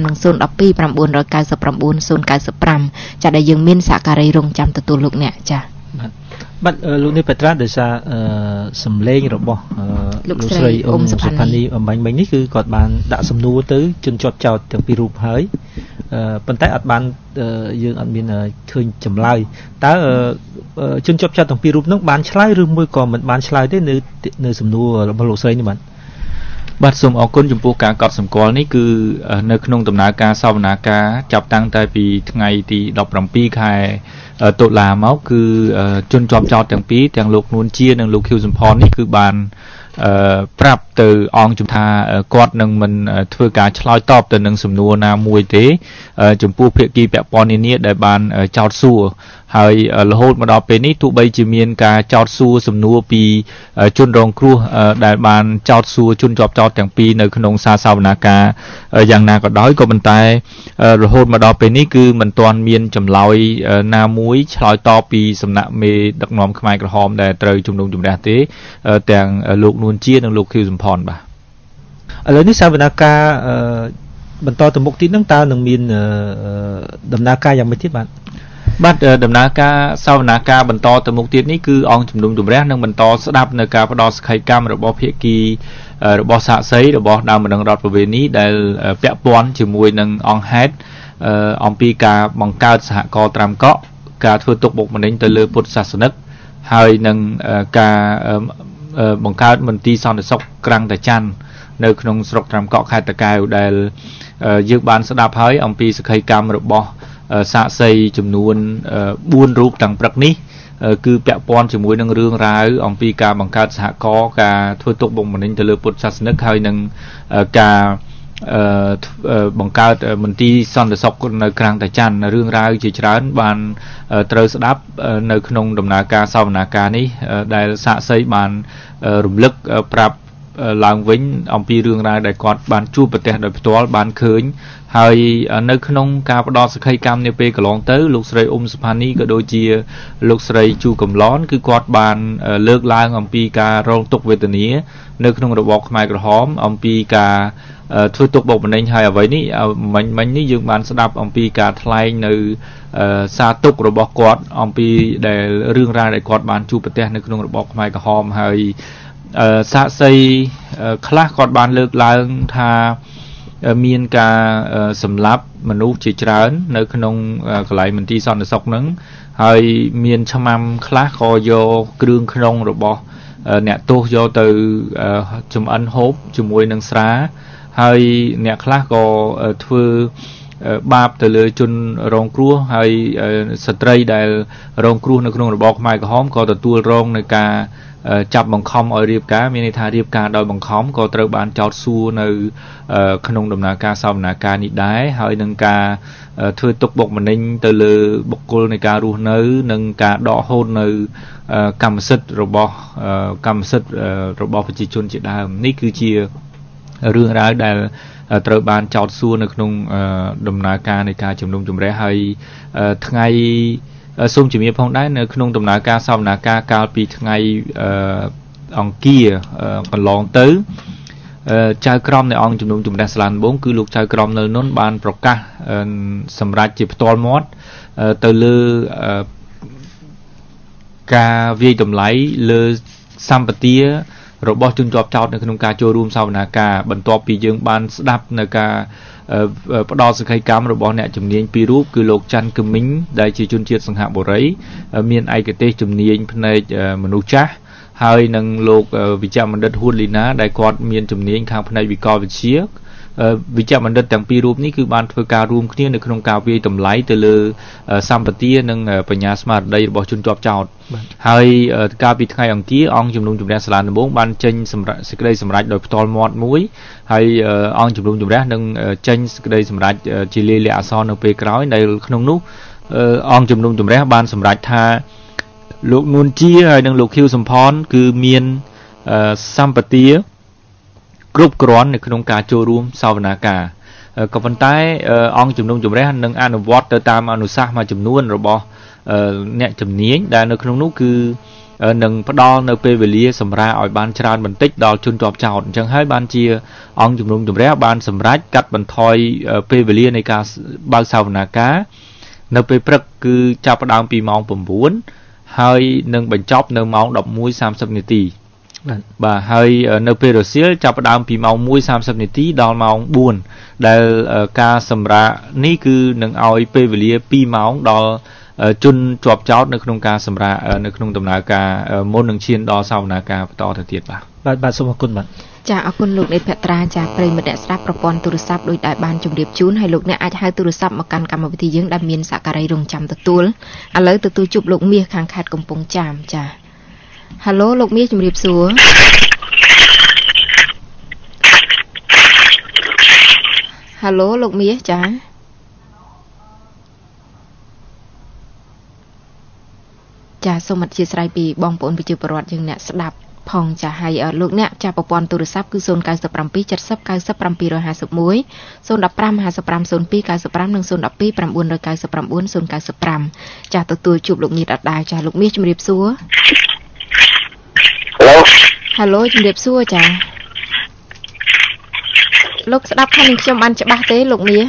5ចាដែលយើងមានសហការីរងចាំទទួលលោកអ្នកចាបាទលោកនេះពេត្រាដោយសារសំឡេងរបស់លោកស្រីអ៊ុំសុផានីអំបញ្ញមិញនេះគឺគាត់បានដាក់សំណួរទៅជនជាប់ចោតទាំងពីររូបហើយប៉ុន្តែអត់បានយើងអត់មានឃើញចម្លើយតើជនជាប់ចោតទាំងពីររូបនោះបានឆ្លើយឬមួយក៏មិនបានឆ្លើយទេនៅនៅសំណួររបស់លោកស្រីនេះបាទបាទសូមអរគុណចំពោះការកត់សម្គាល់នេះគឺនៅក្នុងដំណើរការសវនាការចាប់តាំងតែពីថ្ងៃទីដប់ប្រាំពីរខែតុលាមកគឺជនជាប់ចោតទាំងពីរទាំងលោកនួនជានិងលោកខៀវសំផននេះគឺបានប្រាប់ទៅអង្គជំថាគាត់នឹងមិនធ្វើការឆ្លើយតបទៅនឹងសំណួរណាមួយទេចំពោះភាគីពាក់ព័ន្ធនានាដែលបានចោទសួរហើយរហូតមកដល់ពេលនេះទោះបីជាមានការចោទសួរសំណួរពីជនរងគ្រោះដែលបានចោទសួរជនជាប់ចោទទាំងពីរនៅក្នុងសារសវនាការយ៉ាងណាក៏ដោយក៏ប៉ុន្តែរហូតមកដល់ពេលនេះគឺមិនទាន់មានចម្លើយណាមួយឆ្លើយតបពីសំណាក់មេដឹកនាំខ្មែរក្រហមដែលត្រូវជំនុំជម្រះទេទាំងលោកនួនជានិងលោកខៀវសំផនបាទឥឡូវនេះសវនាការបន្តទៅមុខទៀតនឹងតើនឹងមានដំណើរការយ៉ាងម៉េចទៀតបាទបាទដំណើរការសវនាការបន្តទៅមុខទៀតនេះគឺអង្គជំនុំជម្រះនឹងបន្តស្ដាប់នៅការផ្ដល់សក្ខីកម្មរបស់ភាគីរបស់សាក្សីរបស់ដើមបណ្ដឹងរដ្ឋប្រវេណីដែលពាក់ព័ន្ធជាមួយនឹងអង្គហេតុអំពីការបង្កើតសហគមន៍ត្រាំកក់ការធ្វើទុកបុកម្នេញទៅលើពុទ្ធសាសនិកហើយនឹងការបង្កើតមន្ទីរសន្តិសុខក្រាំងតាច័ន្ទនៅក្នុងស្រុកត្រាំកក់ខេត្តតាកែវដែលយើងបានស្ដាប់ហើយអំពីសក្ខីកម្មរបស់សាក្សីចំនួនបួនរូបទាំងព្រឹកនេះគឺពាក់ព័ន្ធជាមួយនឹងរឿងរ៉ាវអំពីការបង្កើតសហគមន៍ការធ្វើទុកបុកម្នេញទៅលើពុទ្ធសាសនិកហើយនឹងការបង្កើតមន្ទីរសន្តិសុខនៅក្រាំងតាច័ន្ទរឿងរ៉ាវជាច្រើនបានត្រូវស្ដាប់នៅក្នុងដំណើរការសវនាការនេះដែលសាក្សីបានរំលឹកប្រាប់ឡើងវិញអំពីរឿងរ៉ាវដែលគាត់បានជួបប្រទះដោយផ្ទាល់បានឃើញហើយនៅក្នុងការផ្ដល់សក្ខីកម្មនាពេលកន្លងទៅលោកស្រីអ៊ុំសុផានីក៏ដូចជាលោកស្រីជូកំឡនគឺគាត់បានលើកឡើងអំពីការរងទុក្ខវេទនានៅក្នុងរបបខ្មែរក្រហមអំពីការធ្វើទុកបុកម្នេញហើយអ្វីនេះមិញមិញនេះយើងបានស្ដាប់អំពីការថ្លែងនៅសារទុករបស់គាត់អំពីដែលរឿងរ៉ាវដែលគាត់បានជួបប្រទះនៅក្នុងរបបខ្មែរក្រហមហើយសាក្សីខ្លះគាត់បានលើកឡើងថាមានការសម្លាប់មនុស្សជាច្រើននៅក្នុងកន្លែងមន្ទីរសន្តិសុខហ្នឹងហើយមានឆ្មាំខ្លះក៏យកគ្រឿងក្នុងរបស់អ្នកទោសយកទៅចំអិនហូបជាមួយនឹងស្រាហើយអ្នកខ្លះក៏ធ្វើបាបទៅលើជនរងគ្រោះហើយស្ត្រីដែលរងគ្រោះនៅក្នុងរបបខ្មែរក្រហមក៏ទទួលរងនឹងការចាប់បង្ខំឲ្យរៀបការមានន័យថារៀបការដោយបង្ខំក៏ត្រូវបានចោទសួរនៅក្នុងដំណើរការសវនាការនេះដែរហើយនឹងការធ្វើទុកបុកម្នេញទៅលើបុគ្គលនៃការរស់នៅនិងការដកហូតនៅកម្មសិទ្ធិរបស់កម្មសិទ្ធិរបស់ប្រជាជនជាដើមនេះគឺជារឿងរ៉ាវដែលត្រូវបានចោទសួរនៅក្នុងដំណើរការនៃការជំនុំជម្រះហើយថ្ងៃសូមជំរាបផងដែរនៅក្នុងដំណើរការសវនាការកាលពីថ្ងៃអង្គារកន្លងទៅចៅក្រមនៃអង្គជំនុំជម្រះសាលាដំបងគឺលោកចៅក្រមនៅនុនបានប្រកាសសម្រាប់ជាផ្ទាល់មាត់ទៅលើការវាយតម្លៃលើសម្បទារបស់ជនជាប់ចោតនៅក្នុងការចូលរួមសវនាការបន្ទាប់ពីយើងបានស្ដាប់នៅការផ្ដល់សក្ខីកម្មរបស់អ្នកជំនាញពីររូបគឺលោកច័ន្ទកមីងដែលជាជនជាតិសង្ហបុរីមានឯកទេសជំនាញផ្នែកមនុស្សចាស់ហើយនិងលោកវិជ្ជបណ្ឌិតហ៊ួនលីណាដែលគាត់មានជំនាញខាងផ្នែកវិកលវិទ្យាវិជ្ជបណ្ឌិតទាំងពីររូបនេះគឺបានធ្វើការរួមគ្នានៅក្នុងការវាយតម្លៃទៅលើសម្បទានិងបញ្ញាស្មារតីរបស់ជនជាប់ចោតហើយកាលពីថ្ងៃអង្គារអង្គជំនុំជម្រះសាលាដំបងបានចេញសម្រាប់សេចក្តីសម្រេចដោយផ្ទាល់មាត់មួយហើយអង្គជំនុំជម្រះនឹងចេញសេចក្តីសម្រេចជាលាយលក្ខណ៍អក្សរនៅពេលក្រោយដែលក្នុងនោះអង្គជំនុំជម្រះបានសម្រេចថាលោកនួនជាហើយនិងលោកខៀវសំផនគឺមានសម្បទាគ្រប់គ្រាន់នៅក្នុងការចូលរួមសវនាការក៏ប៉ុន្តែអង្គជំនុំជម្រះនឹងអនុវត្តទៅតាមអនុសាសន៍មួយចំនួនរបស់អ្នកជំនាញដែលនៅក្នុងនោះគឺនឹងផ្ដល់នៅពេលវេលាសម្រាប់ឲ្យបានច្រើនបន្តិចដល់ជនជាប់ចោតអញ្ចឹងហើយបានជាអង្គជំនុំជម្រះបានសម្រេចកាត់បន្ថយពេលវេលានៃការបើកសវនាការនៅពេលព្រឹកគឺចាប់ផ្ដើមពីម៉ោងnineហើយនឹងបញ្ចប់នៅម៉ោងeleven thirtyនាទីបាទហើយនៅពេលរសៀលចាប់ផ្ដើមពីម៉ោងone thirtyនាទីដល់ម៉ោងfourដែលការសម្រាកនេះគឺនឹងឲ្យពេលវេលាtwoម៉ោងដល់ជនជាប់ចោតនៅក្នុងការសម្រាកនៅក្នុងដំណើរការមុននឹងឈានដល់សវនាការបន្តទៅទៀតបាទបាទបាទសូមអរគុណបាទចាអរគុណលោកនេតភត្រាចាប្រិយមិត្តអ្នកស្ដាប់ប្រព័ន្ធទូរស័ព្ទដោយដែលបានជម្រាបជូនហើយលោកអ្នកអាចហៅទូរស័ព្ទមកកាន់កម្មវិធីយើងដែលមានសក្ការៈរងចាំទទួលឥឡូវទទួលជួបលោកមាសខាងខេត្តកំពង់ចាមចាហៅឡូលោកមាសជម្រាបសួរហៅឡូលោកមាសចាចាសូមអធិស្ឋានពីបងប្អូនប្រជាពលរដ្ឋយើងអ្នកស្ដាប់ផងចាហើយលោកអ្នកចាប្រព័ន្ធទូរស័ព្ទគឺzero nine seven seven seven zero nine five one zero one one zero one five five zero two nine fiveនិងzero one two nine nine nine zero nine fiveចាទទួលជួបលោកមាសអត់ដែរចាលោកមាសជំរាបសួរហៅឡូជំរាបសួរចាលោកស្ដាប់ខាងនេះខ្ញុំបានច្បាស់ទេលោកមាស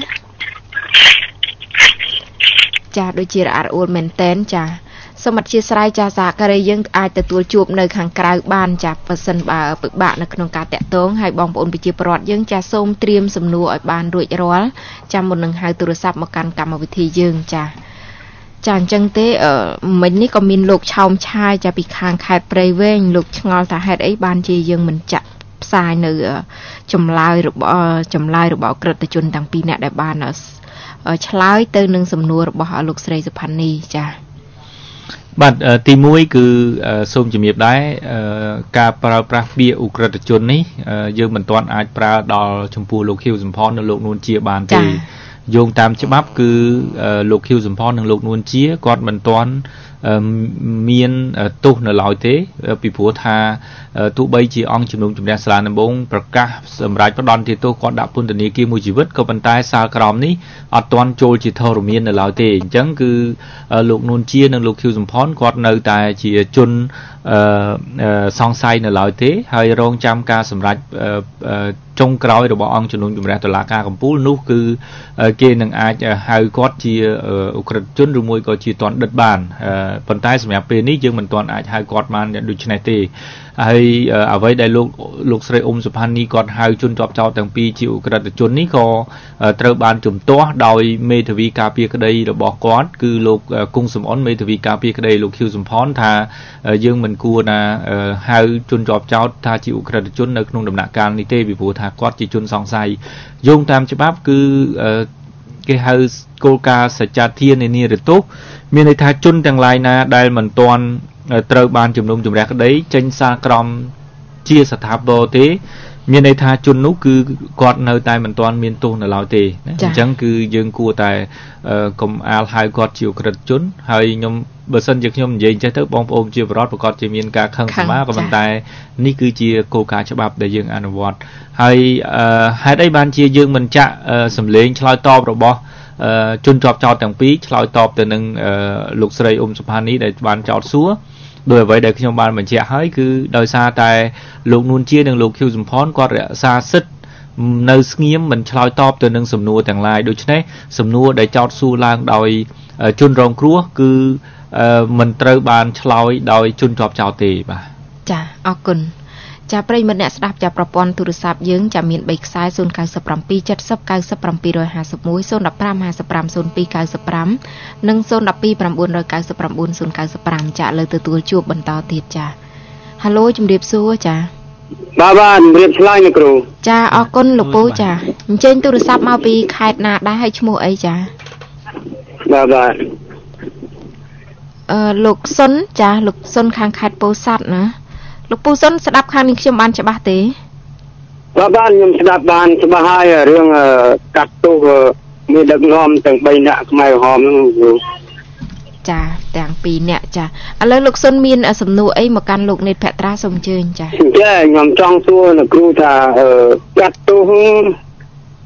ចាដូចជារអាក់រអួលមែនតែនចាសូមអធិស្ឋានចាសហការីយើងអាចទទួលជួបនៅខាងក្រៅបានចាបើសិនបើពិបាកនៅក្នុងការតាក់ទងហើយបងប្អូនប្រជាពលរដ្ឋយើងចាសូមត្រៀមសំណួរឲ្យបានរួចរាល់ចាំមុននឹងហៅទូរស័ព្ទមកកាន់កម្មវិធីយើងចាចាអញ្ចឹងទេមិញនេះក៏មានលោកឆោមឆាយចាពីខាងខេត្តព្រៃវែងលោកឆ្ងល់ថាហេតុអីបានជាយើងមិនចាក់ផ្សាយនៅចម្លើយរបស់ចម្លើយរបស់ក្រិតជនទាំងពីរអ្នកដែលបានឆ្លើយទៅនឹងសំណួររបស់លោកស្រីសុផានីចាបាទទីoneគឺសូមជំរាបដែរការប្រើប្រាស់ពាក្យឧក្រិដ្ឋជននេះយើងមិនទាន់អាចប្រើដល់ចំពោះលោកខៀវសំផននិងលោកនួនជាបានទេយោងតាមច្បាប់គឺលោកខៀវសំផននិងលោកនួនជាគាត់មិនទាន់មានទោសនៅឡើយទេពីព្រោះថាទោះបីជាអង្គជំនុំជម្រះសាលាដំបងប្រកាសសម្រាប់ផ្ដន្ទាទោសគាត់ដាក់ពន្ធនាគារមួយជីវិតក៏ប៉ុន្តែសាលក្រមនេះអត់ទាន់ចូលជាធរមាននៅឡើយទេអញ្ចឹងគឺលោកនួនជានិងលោកខៀវសំផនគាត់នៅតែជាជនសង្ស័យនៅឡើយទេហើយរងចាំការសម្រេចចុងក្រោយរបស់អង្គជំនុំជម្រះតុលាការកំពូលនោះគឺគេនឹងអាចហៅគាត់ជាឧក្រិដ្ឋជនឬមួយក៏ជាទណ្ឌិតបានប៉ុន្តែសម្រាប់ពេលនេះយើងមិនទាន់អាចហៅគាត់បានដូច្នេះទេហើយអ្វីដែលលោកលោកស្រីអ៊ុំសុផានីគាត់ហៅជនជាប់ចោតទាំងពីរជាឧក្រិដ្ឋជននេះក៏ត្រូវបានជំទាស់ដោយមេធាវីការពារក្តីរបស់គាត់គឺលោកគង់សំអនមេធាវីការពារក្តីលោកខៀវសំផនថាយើងមិនគួរណាហៅជនជាប់ចោតថាជាឧក្រិដ្ឋជននៅក្នុងដំណាក់កាលនេះទេពីព្រោះថាគាត់ជាជនសង្ស័យយោងតាមច្បាប់គឺគេហៅគោលការណ៍សច្ចាធាននានារទោសមានន័យថាជនទាំងឡាយណាដែលមិនទាន់ត្រូវបានជំនុំជម្រះក្តីចេញសារក្រមជាស្ថាពរទេមានន័យថាជននោះគឺគាត់នៅតែមិនទាន់មានទោសនៅឡើយទេអញ្ចឹងគឺយើងគួរតែកុំអាលហៅគាត់ជាឧក្រិដ្ឋជនហើយខ្ញុំបើសិនជាខ្ញុំនិយាយចេះទៅបងប្អូនជាបរិបទប្រកាសជាមានការខឹងសម្មាក៏ប៉ុន្តែនេះគឺជាគោលការណ៍ច្បាប់ដែលយើងអនុវត្តហើយហេតុអីបានជាយើងមិនចាក់សម្លេងឆ្លើយតបរបស់ជនជាប់ចោតទាំងពីរឆ្លើយតបទៅនឹងលោកស្រីអ៊ុំសុផានីដែលបានចោទសួរដោយអ្វីដែលខ្ញុំបានបញ្ជាក់ហើយគឺដោយសារតែលោកនួនជានិងលោកខៀវសំផនគាត់រក្សាសិទ្ធិនៅស្ងៀមមិនឆ្លើយតបទៅនឹងសំណួរទាំងឡាយដូច្នេះសំណួរដែលចោទសួរឡើងដោយជនរងគ្រោះគឺមិនត្រូវបានឆ្លើយដោយជនជាប់ចោតទេបាទចាអរគុណចាប្រិយមិត្តអ្នកស្ដាប់ចាប្រព័ន្ធទូរស័ព្ទយើងចាមានបីខ្សែzero nine seven seven seven zero nine five five one zero one zero one 015 55 zero two nine fiveនិងzero one two nine nine nine zero nine fiveចាលើទទួលជួបបន្តទៀតចាហៅឡូជំរាបសួរចាបាទបាទជំរាបឆ្លើយលោកគ្រូចាអរគុណលោកពូចាអញ្ជើញទូរស័ព្ទមកពីខេត្តណាដែរហើយឈ្មោះអីចាបាទបាទអឺលោកសុនចាលោកសុនខាងខេត្តពោធិ៍សាត់ណាលោកពូសុនស្ដាប់ខាងនេះខ្ញុំបានច្បាស់ទេបាទបាទខ្ញុំស្ដាប់បានច្បាស់ហើយរឿងកាត់ទោសមានដឹកនាំទាំងបីនាក់ខ្មែរក្រហមហ្នឹងគ្រូចាទាំងពីរនាក់ចាឥឡូវលោកសុនមានសំណួរអីមកកាន់លោកនេតភត្រាសូមអញ្ជើញចាចាខ្ញុំចង់សួរលោកគ្រូថាកាត់ទោស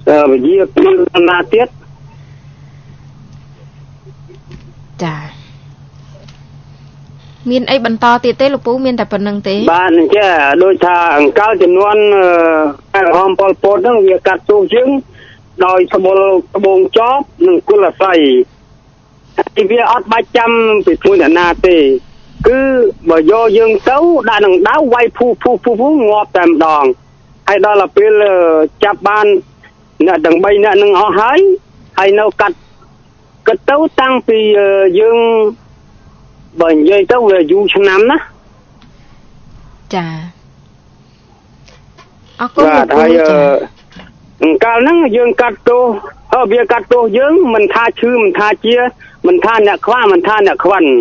អឺវិជាពីណាទៀតចាមានអីបន្តទៀតទេលោកពូមានតែប៉ុណ្្នឹងទេបាទអញ្ចឹងដូចថាអង្កលចំនួនអឺរំពលពតហ្នឹងវាកាត់ទោសយើងដោយស្បុលត្បូងចបនិងគុលស័យទីវាអត់បាច់ចាំពីខ្លួនអ្នកណាទេគឺបើយកយើងទៅដាក់នឹងដៅវាយភូភូភូភូងាប់តែម្ដងហើយដល់ទៅពេលចាប់បានអ្នកទាំងបីអ្នកនឹងអស់ហើយហើយនៅកាត់កាត់ទៅតាំងពីយើងបើនិយាយទៅវាយូរឆ្នាំណាចាអរគុណលោកគ្រូចាកាលហ្នឹងយើងកាត់ទោសអើវាកាត់ទោសយើងមិនថាឈឺមិនថាជាមិនថាអ្នកខ្វះមិនថាអ្នកខ្វិន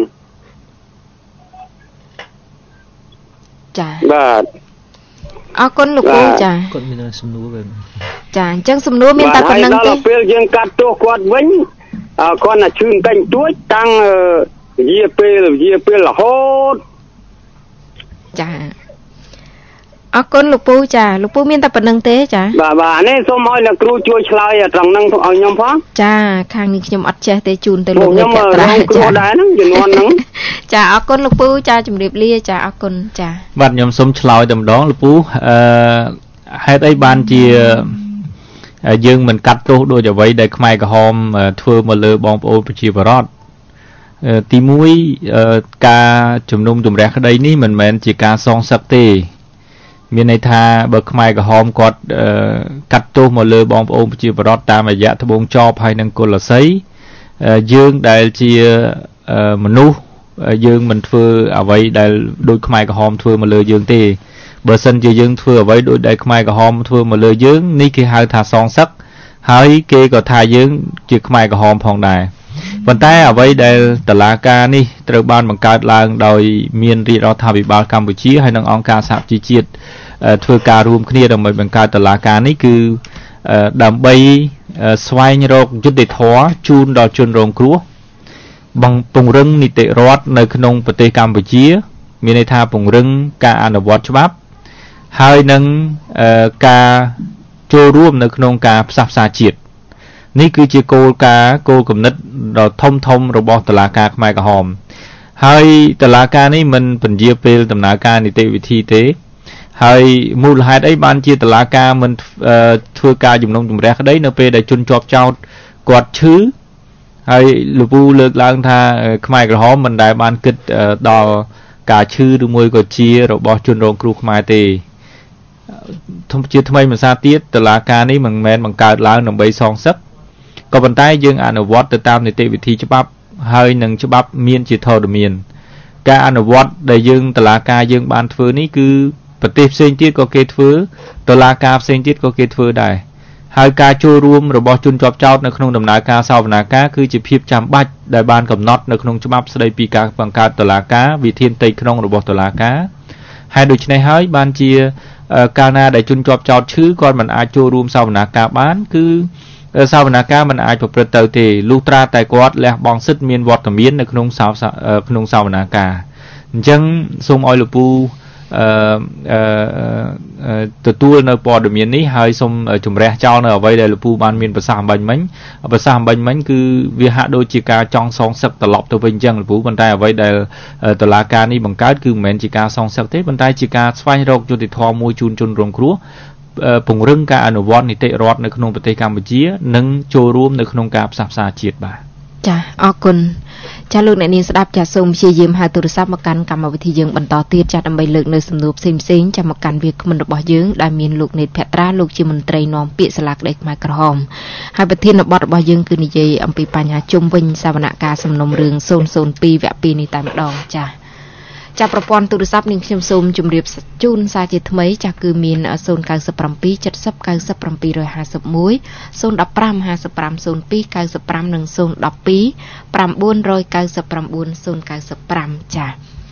ចាបាទអរគុណលោកគ្រូចាគាត់មានសំណួរវិញចាអញ្ចឹងសំណួរមានតែប៉ុណ្្នឹងទេដល់ពេលយើងកាត់ទោសគាត់វិញគាត់ណាឈឺកាញ់ទួចតាំងវិជាពេលវិជាពេលរហូតចាអរគុណលោកពូចាលោកពូមានតែប៉ុណ្្នឹងទេចាបាទបាទនេះសូមឲ្យលោកគ្រូជួយឆ្លើយត្រង់ហ្នឹងឲ្យខ្ញុំផងចាខាងនេះខ្ញុំអត់ចេះទេជូនទៅលោកអ្នកប្រាចាគ្រូដែរហ្នឹងជំនាន់ហ្នឹងចាអរគុណលោកពូចាជម្រាបលាចាអរគុណចាបាទខ្ញុំសូមឆ្លើយតែម្ដងលោកពូអឺហេតុអីបានជាយើងមិនកាត់ទោសដូចអ្វីដែលខ្មែរក្រហមធ្វើមកលើបងប្អូនប្រជាពលរដ្ឋទីមួយការជំនុំជម្រះក្តីនេះមិនមែនជាការសងសឹកទេមានន័យថាបើខ្មែរក្រហមគាត់កាត់ទោសមកលើបងប្អូនប្រជាពលរដ្ឋតាមរយៈត្បូងចបហើយនិងគុលស័យយើងដែលជាមនុស្សយើងមិនធ្វើអ្វីដែលដូចខ្មែរក្រហមធ្វើមកលើយើងទេបើសិនជាយើងធ្វើអ្វីដូចដែលខ្មែរក្រហមធ្វើមកលើយើងនេះគេហៅថាសងសឹកហើយគេក៏ថាយើងជាខ្មែរក្រហមផងដែរប៉ុន្តែអ្វីដែលតឡាការនេះត្រូវបានបង្កើតឡើងដោយមានរាជរដ្ឋាភិបាលកម្ពុជាហើយនិងអង្គការសហជីវជាតិធ្វើការរួមគ្នាដើម្បីបង្កើតតឡាការនេះគឺដើម្បីស្វែងរកយុត្តិធម៌ជូនដល់ជនរងគ្រោះបង្ពង្រឹងនីតិរដ្ឋនៅក្នុងប្រទេសកម្ពុជាមានន័យថាពង្រឹងការអនុវត្តច្បាប់ហើយនឹងការចូលរួមនៅក្នុងការផ្សះផ្សាជាតិនេះគឺជាគោលការណ៍គោលគំនិតដ៏ធំធំរបស់តុលាការខ្មែរក្រហមហើយតុលាការនេះមិនពន្យាពេលដំណើរការនីតិវិធីទេហើយមូលហេតុអីបានជាតុលាការមិនធ្វើការជំនុំជម្រះក្តីនៅពេលដែលជនជាប់ចោទគាត់ឈឺហើយលោកពូលើកឡើងថាខ្មែរក្រហមមិនដែលបានគិតដល់ការឈឺឬមួយក៏ជារបស់ជនរងគ្រោះខ្មែរទេធម្មជាថ្មីមួយសារទៀតតុលាការនេះមិនមែនបង្កើតឡើងដើម្បីសងសឹកក៏ប៉ុន្តែយើងអនុវត្តទៅតាមនីតិវិធីច្បាប់ហើយនឹងច្បាប់មានជាធរមានការអនុវត្តដែលយើងតុលាការយើងបានធ្វើនេះគឺប្រទេសផ្សេងទៀតក៏គេធ្វើតុលាការផ្សេងទៀតក៏គេធ្វើដែរហើយការចូលរួមរបស់ជនជាប់ចោទនៅក្នុងដំណើរការសវនាការគឺជាភាពចាំបាច់ដែលបានកំណត់នៅក្នុងច្បាប់ស្តីពីការបង្កើតតុលាការវិធានផ្ទៃក្នុងរបស់តុលាការហើយដូច្នេះហើយបានជាកាលណាដែលជនជាប់ចោទឈឺគាត់មិនអាចចូលរួមសវនាការបានគឺសវនាការមិនអាចប្រព្រឹត្តទៅទេលុះត្រាតែគាត់លះបង់សិទ្ធិមានវត្តមាននៅក្នុងក្នុងសវនាការអញ្ចឹងសូមឲ្យលោកពូអឺទទួលនៅព័ត៌មាននេះហើយសូមជំរះចោលនៅអ្វីដែលលោកពូបានមានប្រសាសន៍អំបញ្ញមិញប្រសាសន៍អំបញ្ញមិញគឺវាហាក់ដូចជាការចង់សងសឹកត្រឡប់ទៅវិញអញ្ចឹងលោកពូប៉ុន្តែអ្វីដែលតុលាការនេះបង្កើតគឺមិនមែនជាការសងសឹកទេប៉ុន្តែជាការស្វែងរកយុត្តិធម៌មួយជូនជនរងគ្រោះពង្រឹងការអនុវត្តនីតិរដ្ឋនៅក្នុងប្រទេសកម្ពុជានិងចូលរួមនៅក្នុងការផ្សះផ្សាជាតិបាទចាអរគុណចាលោកអ្នកនាងស្ដាប់ចាសូមព្យាយាមហៅទូរស័ព្ទមកកាន់កម្មវិធីយើងបន្តទៀតចាដើម្បីលើកនៅសំណួរផ្សេងផ្សេងចាមកកាន់វាគ្មិនរបស់យើងដែលមានលោកនេតភត្រាលោកជាមន្ត្រីនាំពាក្យសាលាក្តីខ្មែរក្រហមហើយប្រធានបទរបស់យើងគឺនិយាយអំពីបញ្ហាជុំវិញសវនកម្មសំណុំរឿងศูนย์ศูนย์ពីរវគ្គពីរនេះតែម្ដងចាចាប់ប្រព័ន្ធទូរស័ព្ទនាងខ្ញុំសូមជម្រាបជូនសារជាថ្មីចាស់គឺមានศูนย์ เก้า เจ็ด เจ็ด ศูนย์ เก้า เจ็ด ห้า เจ็ด ห้า ศูนย์ หนึ่ง ศูนย์ ห้า ห้า ศูนย์ ห้า ห้า ศูนย์ สอง เก้า ศูนย์ เก้า ศูนย์ និង ศูนย์ หนึ่ง เก้า ศูนย์ เก้า ศูนย์ เก้า จ้ะ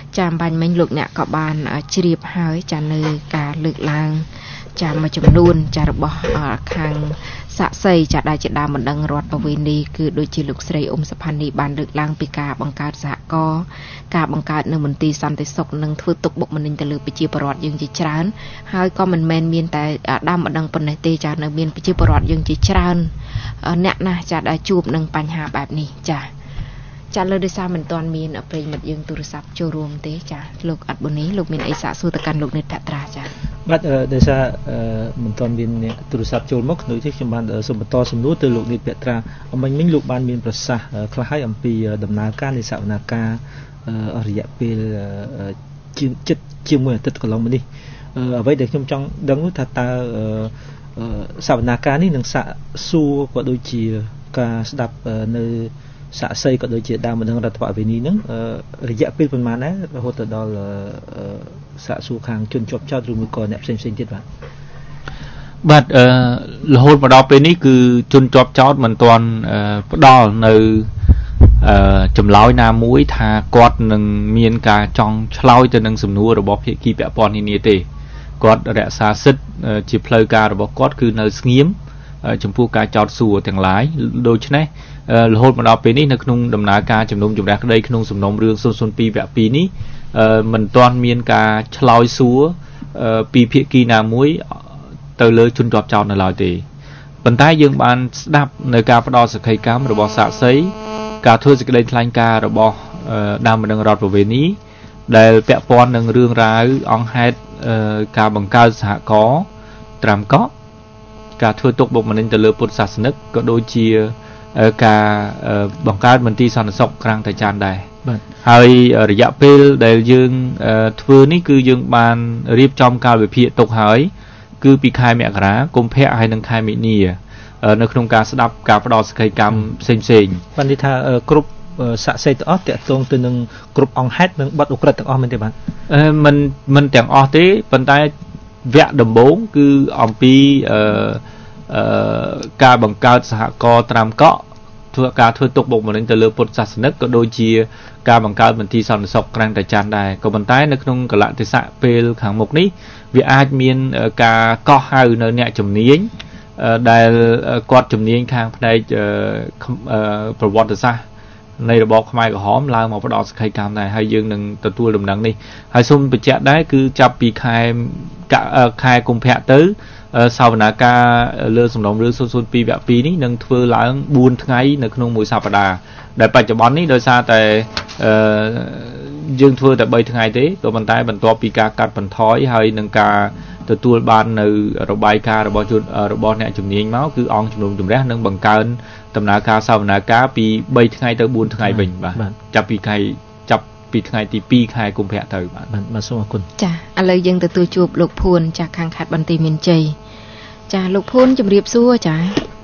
ចាំបាញ់មិញលោកអ្នកក៏បានជ្រាបហើយចានៅការលើកឡើងចាមួយចំនួនចារបស់ខាងសាក់សីចាដែលជាដើមបណ្ដឹងរដ្ឋប្រវេណីគឺដូចជាលោកស្រីអ៊ុំសុផានីបានលើកឡើងពីការបង្កើតសហគមន៍ការបង្កើតនៅមន្ទីរសន្តិសុខនិងធ្វើទុកបុកម្នេញទៅលើប្រជាពលរដ្ឋយើងជាច្រើនហើយក៏មិនមែនមានតែដើមបណ្ដឹងប៉ុណ្ណេះទេចានៅមានប្រជាពលរដ្ឋយើងជាច្រើនអ្នកណាស់ចាដែលជួបនឹងបញ្ហាបែបនេះចាចាលើដោយសារមិនទាន់មានប្រិមិត្តយើងទូរស័ព្ទចូលរួមទេចាលោកអត់បូនីលោកមានអីសាកសួរទៅកាន់លោកនេតភត្រាចាបាទដោយសារមិនទាន់មានទូរស័ព្ទចូលមកក្នុងនេះខ្ញុំបានសូមបន្តសំណួរទៅលោកនេតភត្រាអំបញ្ញមិញលោកបានមានប្រសាសន៍ខ្លះហើយអំពីដំណើរការនៃសវនាការរយៈពេលជាងចិត្តជាមួយអាទិត្យកន្លងមកនេះអ្វីដែលខ្ញុំចង់ដឹងថាតើសវនាការនេះនឹងសាកសួរក៏ដូចជាការស្ដាប់នៅសាក់សីក៏ដូចជាដើមបណ្ដឹងរដ្ឋបាលវិនីហ្នឹងរយៈពេលប៉ុន្មានដែររហូតទៅដល់សាកសួរខាងជនជាប់ចោតឬមួយក៏អ្នកផ្សេងផ្សេងទៀតបាទបាទអឺរហូតមកដល់ពេលនេះគឺជនជាប់ចោតមិនទាន់ផ្ដល់នៅអឺចម្លើយណាមួយថាគាត់នឹងមានការចង់ឆ្លើយទៅនឹងសំណួររបស់ភាគីពាក់ព័ន្ធនានាទេគាត់រក្សាសិទ្ធិជាផ្លូវការរបស់គាត់គឺនៅស្ងៀមចំពោះការចោទសួរទាំងឡាយដូច្នេះរហូតមកដល់ពេលនេះនៅក្នុងដំណើរការជំនុំជម្រះក្តីក្នុងសំណុំរឿងศูนย์ศูนย์ពីរវគ្គពីរនេះមិនទាន់មានការឆ្លើយសួរពីភាគីណាមួយទៅលើជនជាប់ចោទនៅឡើយទេប៉ុន្តែយើងបានស្ដាប់នៅការផ្ដល់សក្ខីកម្មរបស់សាក្សីការធ្វើសេចក្តីថ្លែងការណ៍របស់ដើមបណ្ដឹងរដ្ឋប្រវេណីដែលពាក់ព័ន្ធនឹងរឿងរ៉ាវអង្គហេតុការបង្កើតសហគមន៍ត្រាំកក់ការធ្វើទុកបុកម្នេញទៅលើពុទ្ធសាសនិកក៏ដូចជាការបង្កើតមន្ទីរសន្តិសុខក្រាំងតាចាន់ដែរបាទហើយរយៈពេលដែលយើងធ្វើនេះគឺយើងបានរៀបចំកាលវិភាគទុកហើយគឺពីខែមករាកុម្ភៈហើយនិងខែមិនិនានៅក្នុងការស្ដាប់ការផ្ដល់សក្ខីកម្មផ្សេងផ្សេងបាននិយាយថាគ្រប់សាក់សីទាំងអស់តាក់ទងទៅនឹងគ្រប់អង្គហេតុនិងបទឧក្រិដ្ឋទាំងអស់មែនទេបាទអឺមិនមិនទាំងអស់ទេប៉ុន្តែវគ្គដំបូងគឺអំពីអឺអឺការបង្កើតសហគមន៍ត្រាំកក់ធ្វើការធ្វើទុកបុកម្នេញទៅលើពុទ្ធសាសនិកក៏ដូចជាការបង្កើតមន្ទីរសន្តិសុខក្រាំងតាចាន់ដែរក៏ប៉ុន្តែនៅក្នុងកលៈទេសៈពេលខាងមុខនេះវាអាចមានការកោះហៅនៅអ្នកជំនាញដែលគាត់ជំនាញខាងផ្នែកប្រវត្តិសាស្ត្រនៃរបបខ្មែរក្រហមឡើងមកផ្ដល់សក្ខីកម្មដែរហើយយើងនឹងទទួលដំណឹងនេះហើយសូមបញ្ជាក់ដែរគឺចាប់ពីខែខែកុម្ភៈទៅសវនាការលើសំណុំរឿងศูนย์ศูนย์ពីរវគ្គពីរនេះនឹងធ្វើឡើងបួនថ្ងៃនៅក្នុងមួយសប្តាហ៍ដែលបច្ចុប្បន្ននេះដោយសារតែយើងធ្វើតែបីថ្ងៃទេក៏ប៉ុន្តែបន្ទាប់ពីការកាត់បន្ថយហើយនឹងការទទួលបាននៅរបាយការណ៍របស់របស់អ្នកជំនាញមកគឺអង្គជំនុំជម្រះនឹងបង្កើនដំណើរការសវនាការពីបីថ្ងៃទៅបួនថ្ងៃវិញបាទចាប់ពីថ្ងៃចាប់ពីថ្ងៃទីពីរខែកុម្ភៈទៅបាទបាទសូមអរគុណចាឥឡូវយើងទទួលជួបលោកភួនចាខាងខេត្តបន្ទាយមានជ័យចាលោកភួនជំរាបសួរចា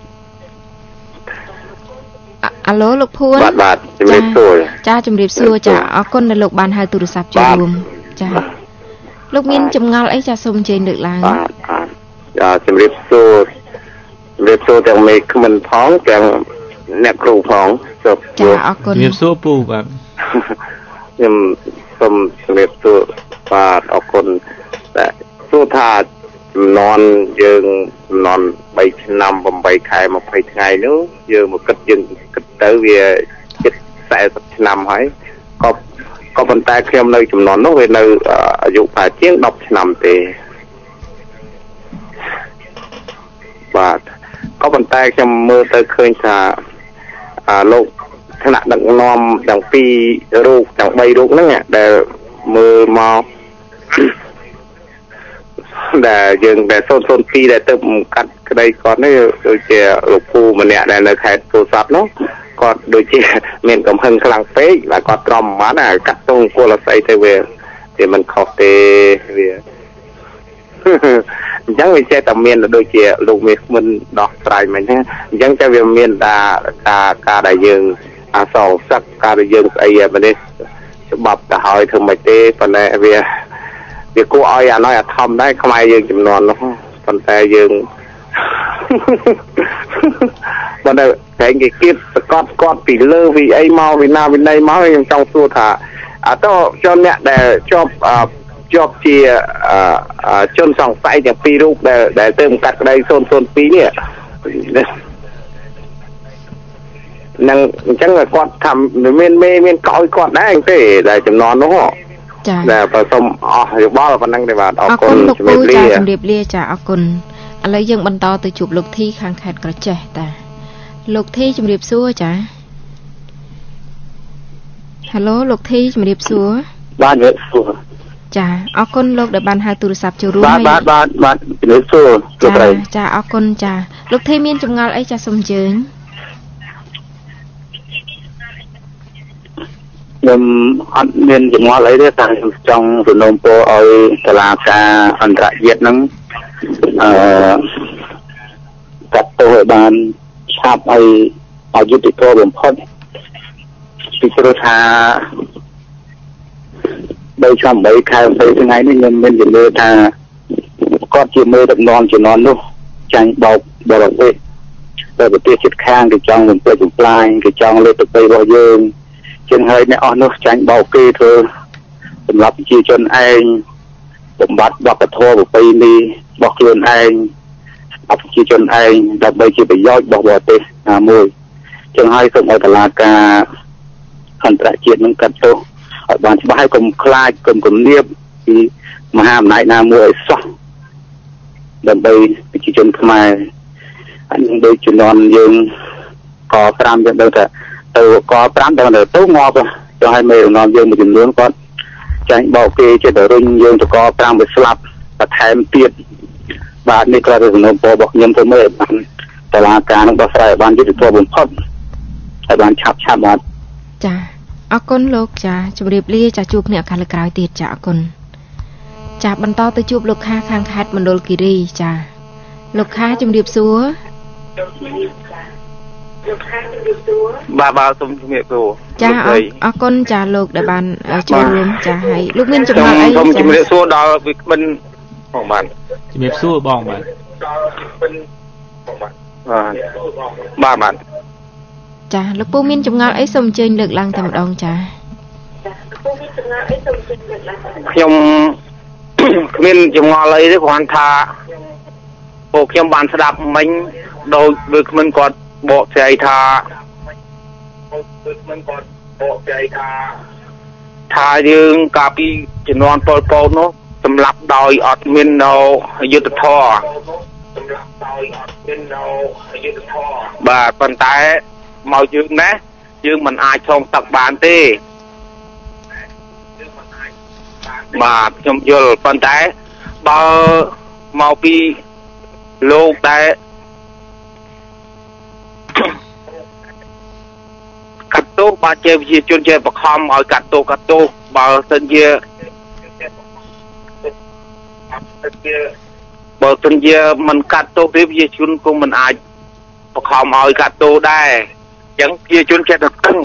អាឡូលោកភួនបាទបាទជំរាបសួរចាជំរាបសួរចាអរគុណដែលលោកបានហៅទូរស័ព្ទចូលរួមចាលោកមានចម្ងល់អីចាសូមអញ្ជើញលើកឡើងបាទបាទជំរាបសួរជំរាបសួរទាំងមេឃមិនផងទាំងអ្នកគ្រូផងចាអរគុណជំរាបសួរពូបាទខ្ញុំសូមជំរាបសួរបាទអរគុណតែសួរថាចំនួនយើងចំនួនបីឆ្នាំeightខែtwentyថ្ងៃនោះយើងមកគិតយើងគិតទៅវាជិតfortyឆ្នាំហើយក៏ក៏ប៉ុន្តែខ្ញុំនៅចំនួននោះវានៅអាយុប្រហែលជាងtenឆ្នាំទេបាទក៏ប៉ុន្តែខ្ញុំមើលទៅឃើញថាអាលោកថ្នាក់ដឹកនាំទាំងពីររូបទាំងបីរូបហ្នឹងដែលមើលមកដែលយើងដែលศูนย์ศูนย์ពីរដែលទៅកាត់ក្តីគាត់នេះដូចជាលោកពូម្នាក់ដែលនៅខេត្តពោធិ៍សាត់នោះគាត់ដូចជាមានកំហឹងខ្លាំងពេកហើយគាត់ទ្រាំបានអាកាត់ទងពលស្អីទៅវាវាមិនខុសទេវាអញ្ចឹងវាចេះតែមានដូចជាលោកមេឃមិនដោះស្រាយមិនហ្នឹងអញ្ចឹងតែវាមានតាការការដែលយើងអាសងសឹកការដែលយើងស្អីបែបនេះច្បាប់ទៅហើយធ្វើមិនទេប៉ុន្តែវាវាគួរឲ្យអាណយអាធំដែរខ្មែរយើងចំនួននោះប៉ុន្តែយើងបើតែតែគេគៀបប្រកបគាត់ពីលើវិអីមកវិណាវិន័យមកខ្ញុំចង់សួរថាអាតជនអ្នកដែលជាប់ជាប់ជាជនសង្ស័យទាំងពីររូបដែលដែលទៅកាត់ក្តីศูนย์ศูนย์ពីរនេះនឹងអញ្ចឹងគាត់ថាមានមេមានកោយគាត់ដែរទេដែលចំណន់នោះចា៎ដែលប្រសុំអស់យោបល់ប៉ុណ្ណឹងទេបាទអរគុណលោកពូចាជំរាបលាចាអរគុណឥឡូវយើងបន្តទៅជួបលោកធីខាងខេត្តក្រចេះតាលោកធីជំរាបសួរចាហៅឡូលោកធីជំរាបសួរបាទជំរាបសួរចាអរគុណលោកដែលបានហៅទូរស័ព្ទចូលរួមបាទបាទបាទបាទជំរាបសួរលោកស្រីចាអរគុណចាលោកធីមានចម្ងល់អីចាសូមអញ្ជើញខ្ញុំអត់មានចម្ងល់អីទេតែខ្ញុំចង់សំណូមពរឲ្យតុលាការអន្តរជាតិហ្នឹងអឺកាត់ទោសឲ្យបានឆាប់ឲ្យឲ្យយុត្តិធម៌បំផុតពីព្រោះថាបីឆ្នាំបីខែទៅថ្ងៃនេះខ្ញុំមានជំនឿថាគាត់ជាមេដឹកនាំជំនាន់នោះចាញ់បោកបរទេសតែប្រទេសជិតខាងគេចង់បំពេញបំផ្លាញគេចង់លើកទឹកដីរបស់យើងជាងហើយអ្នកអស់នោះចាញ់បោកគេធ្វើសម្រាប់ប្រជាជនឯងបំបត្តិវប្បធម៌ប្រពៃណីរបស់ខ្លួនឯងអបប្រជាជនឯងដើម្បីជាប្រយោជន៍របស់ប្រទេសណាមួយជាងហើយសូមឲ្យតុលាការអន្តរជាតិនឹងកាត់ទោសឲ្យបានច្បាស់ហើយកុំខ្លាចកុំគំនាបពីមហាអំណាចណាមួយឲ្យសោះដើម្បីប្រជាជនខ្មែរអញ្ចឹងដូចជំនាន់យើងកប្រាំយើងដឹងថាទៅកប្រាំដល់ទៅទៅងាប់ចុះឲ្យមេរងំយើងមួយចំនួនគាត់ចាញ់បោកគេចិត្តរុញយើងទៅកប្រាំទៅស្លាប់បន្ថែមទៀតបាទនេះក៏ជាសំណូមពររបស់ខ្ញុំទៅមើលបានតឡាការនឹងដោះស្រាយឲ្យបានយុត្តិធម៌បំផុតឲ្យបានឆាប់ឆាប់បាទចាអរគុណលោកចាជម្រាបលាចាជួបគ្នាឱកាសលើកក្រោយទៀតចាអរគុណចាបន្តទៅជួបលោកខាខាងខេត្តមណ្ឌលគិរីចាលោកខាជម្រាបសួរលោកខាជម្រាបសួរបាទបាទសូមជម្រាបសួរចាអរគុណចាលោកដែលបានចូលរួមចាហើយលោកមានចំណុចអីសូមជម្រាបសួរដល់វិក្កាមបងបាទជម្រាបសួរបងបាទដល់វិក្កាមបងបាទបាទបាទចាលោកពូមានចម្ងល់អីសូមអញ្ជើញលើកឡើងតែម្ដងចាលោកពូមានចម្ងល់អីសូមអញ្ជើញលើកឡើងខ្ញុំគ្មានចម្ងល់អីទេគ្រាន់ថាពួកខ្ញុំបានស្ដាប់មិញដោយដូចគ្មានគាត់បកស្រាយថាដូចគ្មានគាត់បកស្រាយថាថាយើងកាលពីជំនាន់ប៉ុលពតនោះសម្លាប់ដោយអត់មាននៅយុត្តិធម៌សម្លាប់ដោយអត់មាននៅយុត្តិធម៌បាទប៉ុន្តែមកយើងណាយើងមិនអាចឆ្លងទឹកបានទេបាទខ្ញុំយល់ប៉ុន្តែបើមកពីលោកដែលកាត់ទោសបាទជាវិជាជនជាបខំឲ្យកាត់ទោសកាត់ទោសបើសិនជាបើសិនជាមិនកាត់ទោសទេវិជាជនគង់មិនអាចបខំឲ្យកាត់ទោសដែរអញ្ចឹងជាជនចិត្តតឹង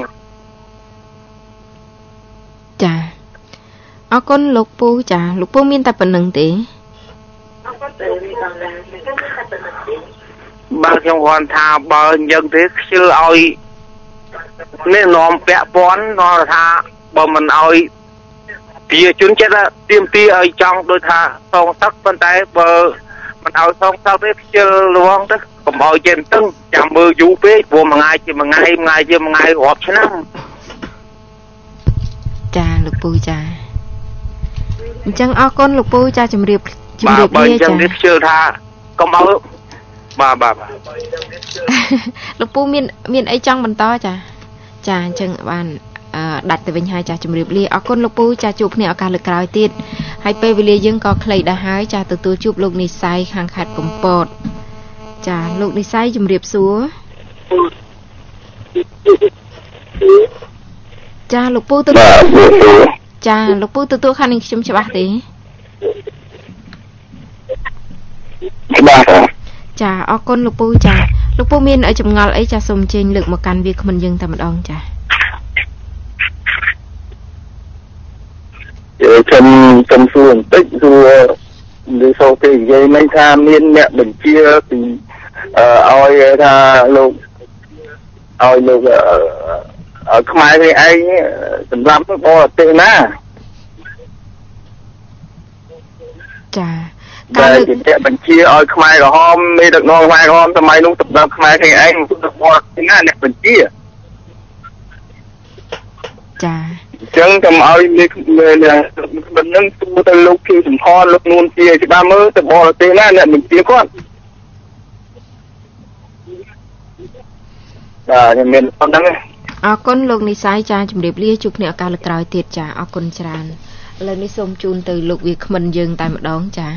ចាអរគុណលោកពូចាលោកពូមានតែប៉ុណ្្នឹងទេអរគុណតែមានតែប៉ុណ្្នឹងទេបាទខ្ញុំគាត់ថាបើអញ្ចឹងទេខ្ជិលឲ្យនេះនាំពាក់ព័ន្ធនាំថាបើមិនឲ្យជាជនចិត្តទៀមទីឲ្យចង់ដូចថាសងសឹកប៉ុន្តែបើមិនឲ្យសងសឹកទេខ្ជិលលងទៅកុំឲ្យចេះតឹងចាំមើលយូរពេកព្រោះមួយថ្ងៃជាមួយថ្ងៃមួយថ្ងៃជាមួយថ្ងៃរាប់ឆ្នាំចាលោកពូចាអញ្ចឹងអរគុណលោកពូចាជំរាបជំរាបលាចាបាទបើអញ្ចឹងនេះខ្ជិលថាកុំឲ្យបាទបាទលោកពូមានមានអីចង់បន្តចាចាអញ្ចឹងបានដាច់ទៅវិញហើយចាជំរាបលាអរគុណលោកពូចាជួបគ្នាឱកាសលើកក្រោយទៀតហើយពេលវេលាយើងក៏ខ្លីដែរហើយចាទទួលជួបលោកនិស័យខាងខេត្តកំពតចាលោកនិស័យជំរាបសួរចាលោកពូទទួលចាលោកពូទទួលខាងនេះខ្ញុំច្បាស់ទេច្បាស់ចាអរគុណលោកពូចាលោកពូមានចម្ងល់អីចាសូមអញ្ជើញលើកមកកាន់វាគ្មិនយើងតែម្ដងចាខ្ញុំខ្ញុំសួរបន្តិចសួរលើសូគេនិយាយមិនថាមានអ្នកបញ្ជាពីឲ្យថាលោកឲ្យលោក ở Khmer thì anh tầm lắm bò tệ na chà cái chuyện mình chia ở Khmer rồi hôm đi được ngon Khmer hôm tầm mai lúc tập tập Khmer thì anh được bò tệ na nè mình chia chà chẳng tầm ai đi mình nâng tu từ lúc khi chúng họ lúc luôn chia thì ba mươi tập bò tệ na nè mình chia con à thì mình không đăng à con lục này sai cha chụp đẹp lia chụp nẹo cao lực trời tiệt cha à con tràn lần này xôm chun từ lục việc mình dừng tại một đón cha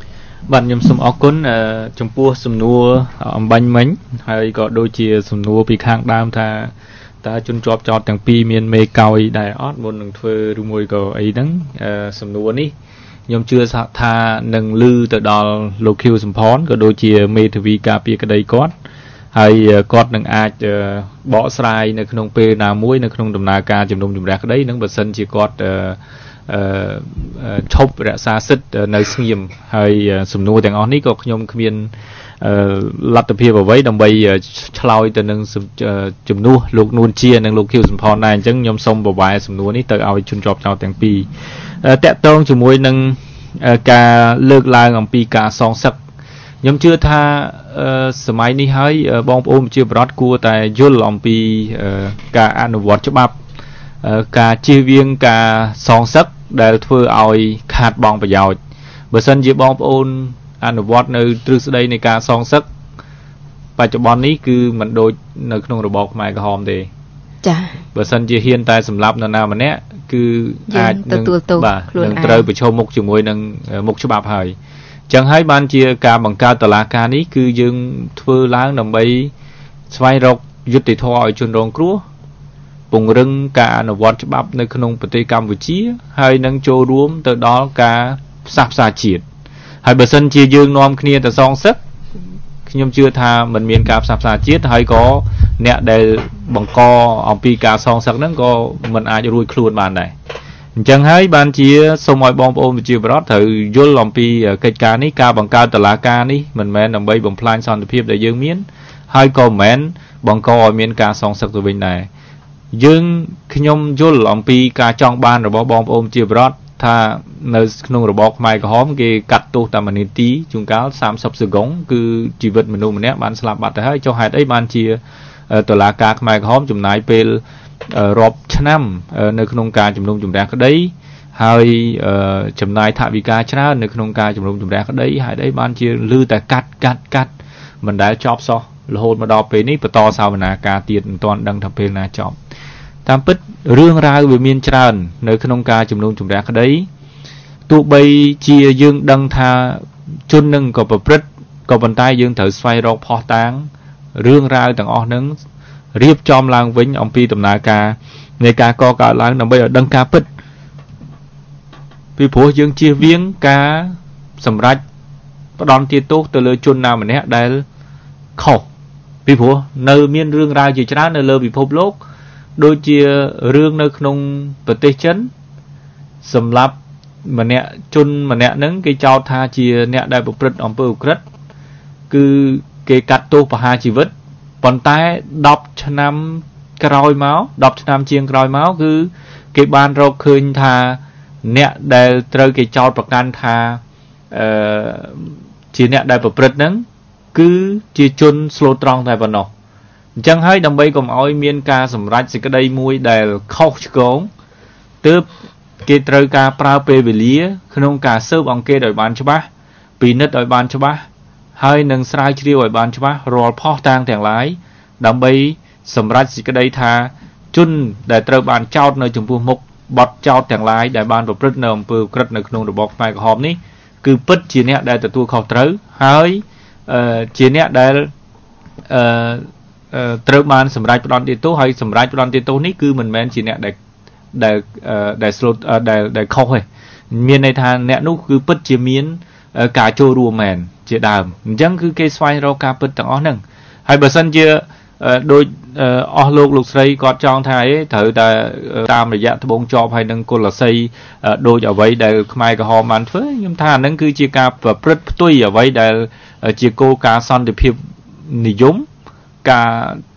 bạn nhầm xôm áo con trong pua xôm nua ông bánh mánh hay có đôi chia xôm nua bị khang đam tha ta chun chọp chọtទាំងពីរមានមេកោយដែរអត់មុននឹងធ្វើឬមួយក៏អីហ្នឹងសំណួរនេះខ្ញុំជឿថានឹងលឺទៅដល់លោកខៀវសំផនក៏ដូចជាមេធាវីការពារក្តីគាត់ហើយគាត់នឹងអាចបកស្រាយនៅក្នុងពេលណាមួយនៅក្នុងដំណើរការជំនុំជម្រះក្តីនឹងបើសិនជាគាត់អឺឈប់រក្សាសិទ្ធិនៅស្ងៀមហើយសំណួរទាំងអស់នេះក៏ខ្ញុំគ្មានលទ្ធភាពអ្វីដើម្បីឆ្លើយទៅនឹងជំនួសលោកនួនជានិងលោកខៀវសំផនដែរអញ្ចឹងខ្ញុំសូមបវាយសំណួរនេះទៅឲ្យជនជាប់ចោតទាំងពីរតកតងជាមួយនឹងការលើកឡើងអំពីការសងសឹកខ្ញុំជឿថាសម័យនេះហើយបងប្អូនប្រជាពលរដ្ឋគួរតែយល់អំពីការអនុវត្តច្បាប់ការជៀសវាងការសងសឹកដែលធ្វើឲ្យខាតបង់ប្រយោជន៍បើសិនជាបងប្អូនអនុវត្តនៅទ្រឹស្ដីនៃការសងសឹកបច្ចុប្បន្ននេះគឺមិនដូចនៅក្នុងរបបខ្មែរក្រហមទេចា៎បើសិនជាហ៊ានតែសម្លាប់នរណាម្នាក់គឺអាចនឹងនឹងត្រូវប្រឈមមុខជាមួយនឹងមុខច្បាប់ហើយចឹងហើយបានជាការបង្កើតតុលាការនេះគឺយើងធ្វើឡើងដើម្បីស្វែងរកយុត្តិធម៌ឲ្យជនរងគ្រោះពង្រឹងការអនុវត្តច្បាប់នៅក្នុងប្រទេសកម្ពុជាហើយនឹងចូលរួមទៅដល់ការផ្សះផ្សាជាតិហើយបើសិនជាយើងនាំគ្នាទៅសងសឹកខ្ញុំជឿថាมันមានការផ្សះផ្សាជាតិហើយក៏អ្នកដែលបង្កអំពីការសងសឹកហ្នឹងក៏មិនអាចរួចខ្លួនបានដែរអញ្ចឹងហើយបានជាសូមឲ្យបងប្អូនប្រជាពលរដ្ឋត្រូវយល់អំពីកិច្ចការនេះការបង្កើតតុលាការនេះមិនមែនដើម្បីបំផ្លាញសន្តិភាពដែលយើងមានហើយក៏មិនមែនបង្កឲ្យមានការសងសឹកទៅវិញដែរយើងខ្ញុំយល់អំពីការចង់បានរបស់បងប្អូនប្រជាពលរដ្ឋថានៅក្នុងរបបខ្មែរក្រហមគេកាត់ទោសតាមនីតិជួនកាលសាមសិបសង្កងគឺជីវិតមនុស្សម្នាក់បានស្លាប់បាត់ទៅហើយចុះហេតុអីបានជាតុលាការខ្មែរក្រហមចំណាយពេលរាប់ឆ្នាំនៅក្នុងការជំនុំជម្រះក្តីហើយចំណាយថវិកាច្រើននៅក្នុងការជំនុំជម្រះក្តីហេតុអីបានជាលឺតែកាត់កាត់កាត់មិនដែលចប់សោះរហូតមកដល់ពេលនេះបន្តសាវនាការទៀតមិនទាន់ដឹងថាពេលណាចប់តាមពិតរឿងរ៉ាវវាមានច្រើននៅក្នុងការជំនុំជម្រះក្តីទោះបីជាយើងដឹងថាជននឹងក៏ប្រព្រឹត្តក៏ប៉ុន្តែយើងត្រូវស្វែងរកភស្តុតាងរឿងរ៉ាវទាំងអស់ហ្នឹងរៀបចំឡើងវិញអំពីដំណើរការនៃការកកើតឡើងដើម្បីឲ្យដឹងការពិតពីព្រោះយើងជៀសវាងការសម្រេចផ្ដន់ទោសទៅលើជនណាម្នាក់ដែលខុសពីព្រោះនៅមានរឿងរ៉ាវជាច្រើននៅលើពិភពលោកដូចជារឿងនៅក្នុងប្រទេសចិនសម្រាប់ម្នាក់ជនម្នាក់ហ្នឹងគេចោទថាជាអ្នកដែលប្រព្រឹត្តអំពើឧក្រិដ្ឋគឺគេកាត់ទោសប្រហារជីវិតប៉ុន្តែដប់ឆ្នាំក្រោយមកដប់ឆ្នាំជាងក្រោយមកគឺគេបានរកឃើញថាអ្នកដែលត្រូវគេចោទប្រកាន់ថាអឺជាអ្នកដែលប្រព្រឹត្តហ្នឹងគឺជាជនស្លូតត្រង់តែប៉ុណ្ណោះអញ្ចឹងហើយដើម្បីកុំឲ្យមានការសម្រេចសេចក្តីមួយដែលខុសឆ្គងទើបគេត្រូវការប្រើពេលវេលាក្នុងការស៊ើបអង្កេតឲ្យបានច្បាស់ពិនិត្យឲ្យបានច្បាស់ហើយនឹងស្រាវជ្រាវឲ្យបានច្បាស់រាល់ភស្តុតាងទាំងឡាយដើម្បីសម្រេចសេចក្តីថាជនដែលត្រូវបានចោទនៅចំពោះមុខបទចោទទាំងឡាយដែលបានប្រព្រឹត្តនៅអំពើឧក្រិដ្ឋនៅក្នុងរបបខ្មែរក្រហមនេះគឺពិតជាអ្នកដែលទទួលខុសត្រូវហើយជាអ្នកដែលអឺត្រូវបានសម្រេចផ្ដន់ទោសហើយសម្រេចផ្ដន់ទោសនេះគឺមិនមែនជាអ្នកដែលដែលដែលស្លូតដែលដែលខុសទេមានន័យថាអ្នកនោះគឺពិតជាមានការចូលរួមមែនជាដើមអញ្ចឹងគឺគេស្វែងរកការពិតទាំងអស់ហ្នឹងហើយបើសិនជាដូចអស់លោកលោកស្រីគាត់ចង់ថាអីត្រូវតែតាមរយៈត្បូងចបហើយនឹងគុលស័យដូចអ្វីដែលខ្មែរក្រហមបានធ្វើខ្ញុំថាអាហ្នឹងគឺជាការប្រព្រឹត្តផ្ទុយអ្វីដែលជាគោលការណ៍សន្តិភាពនិយមការ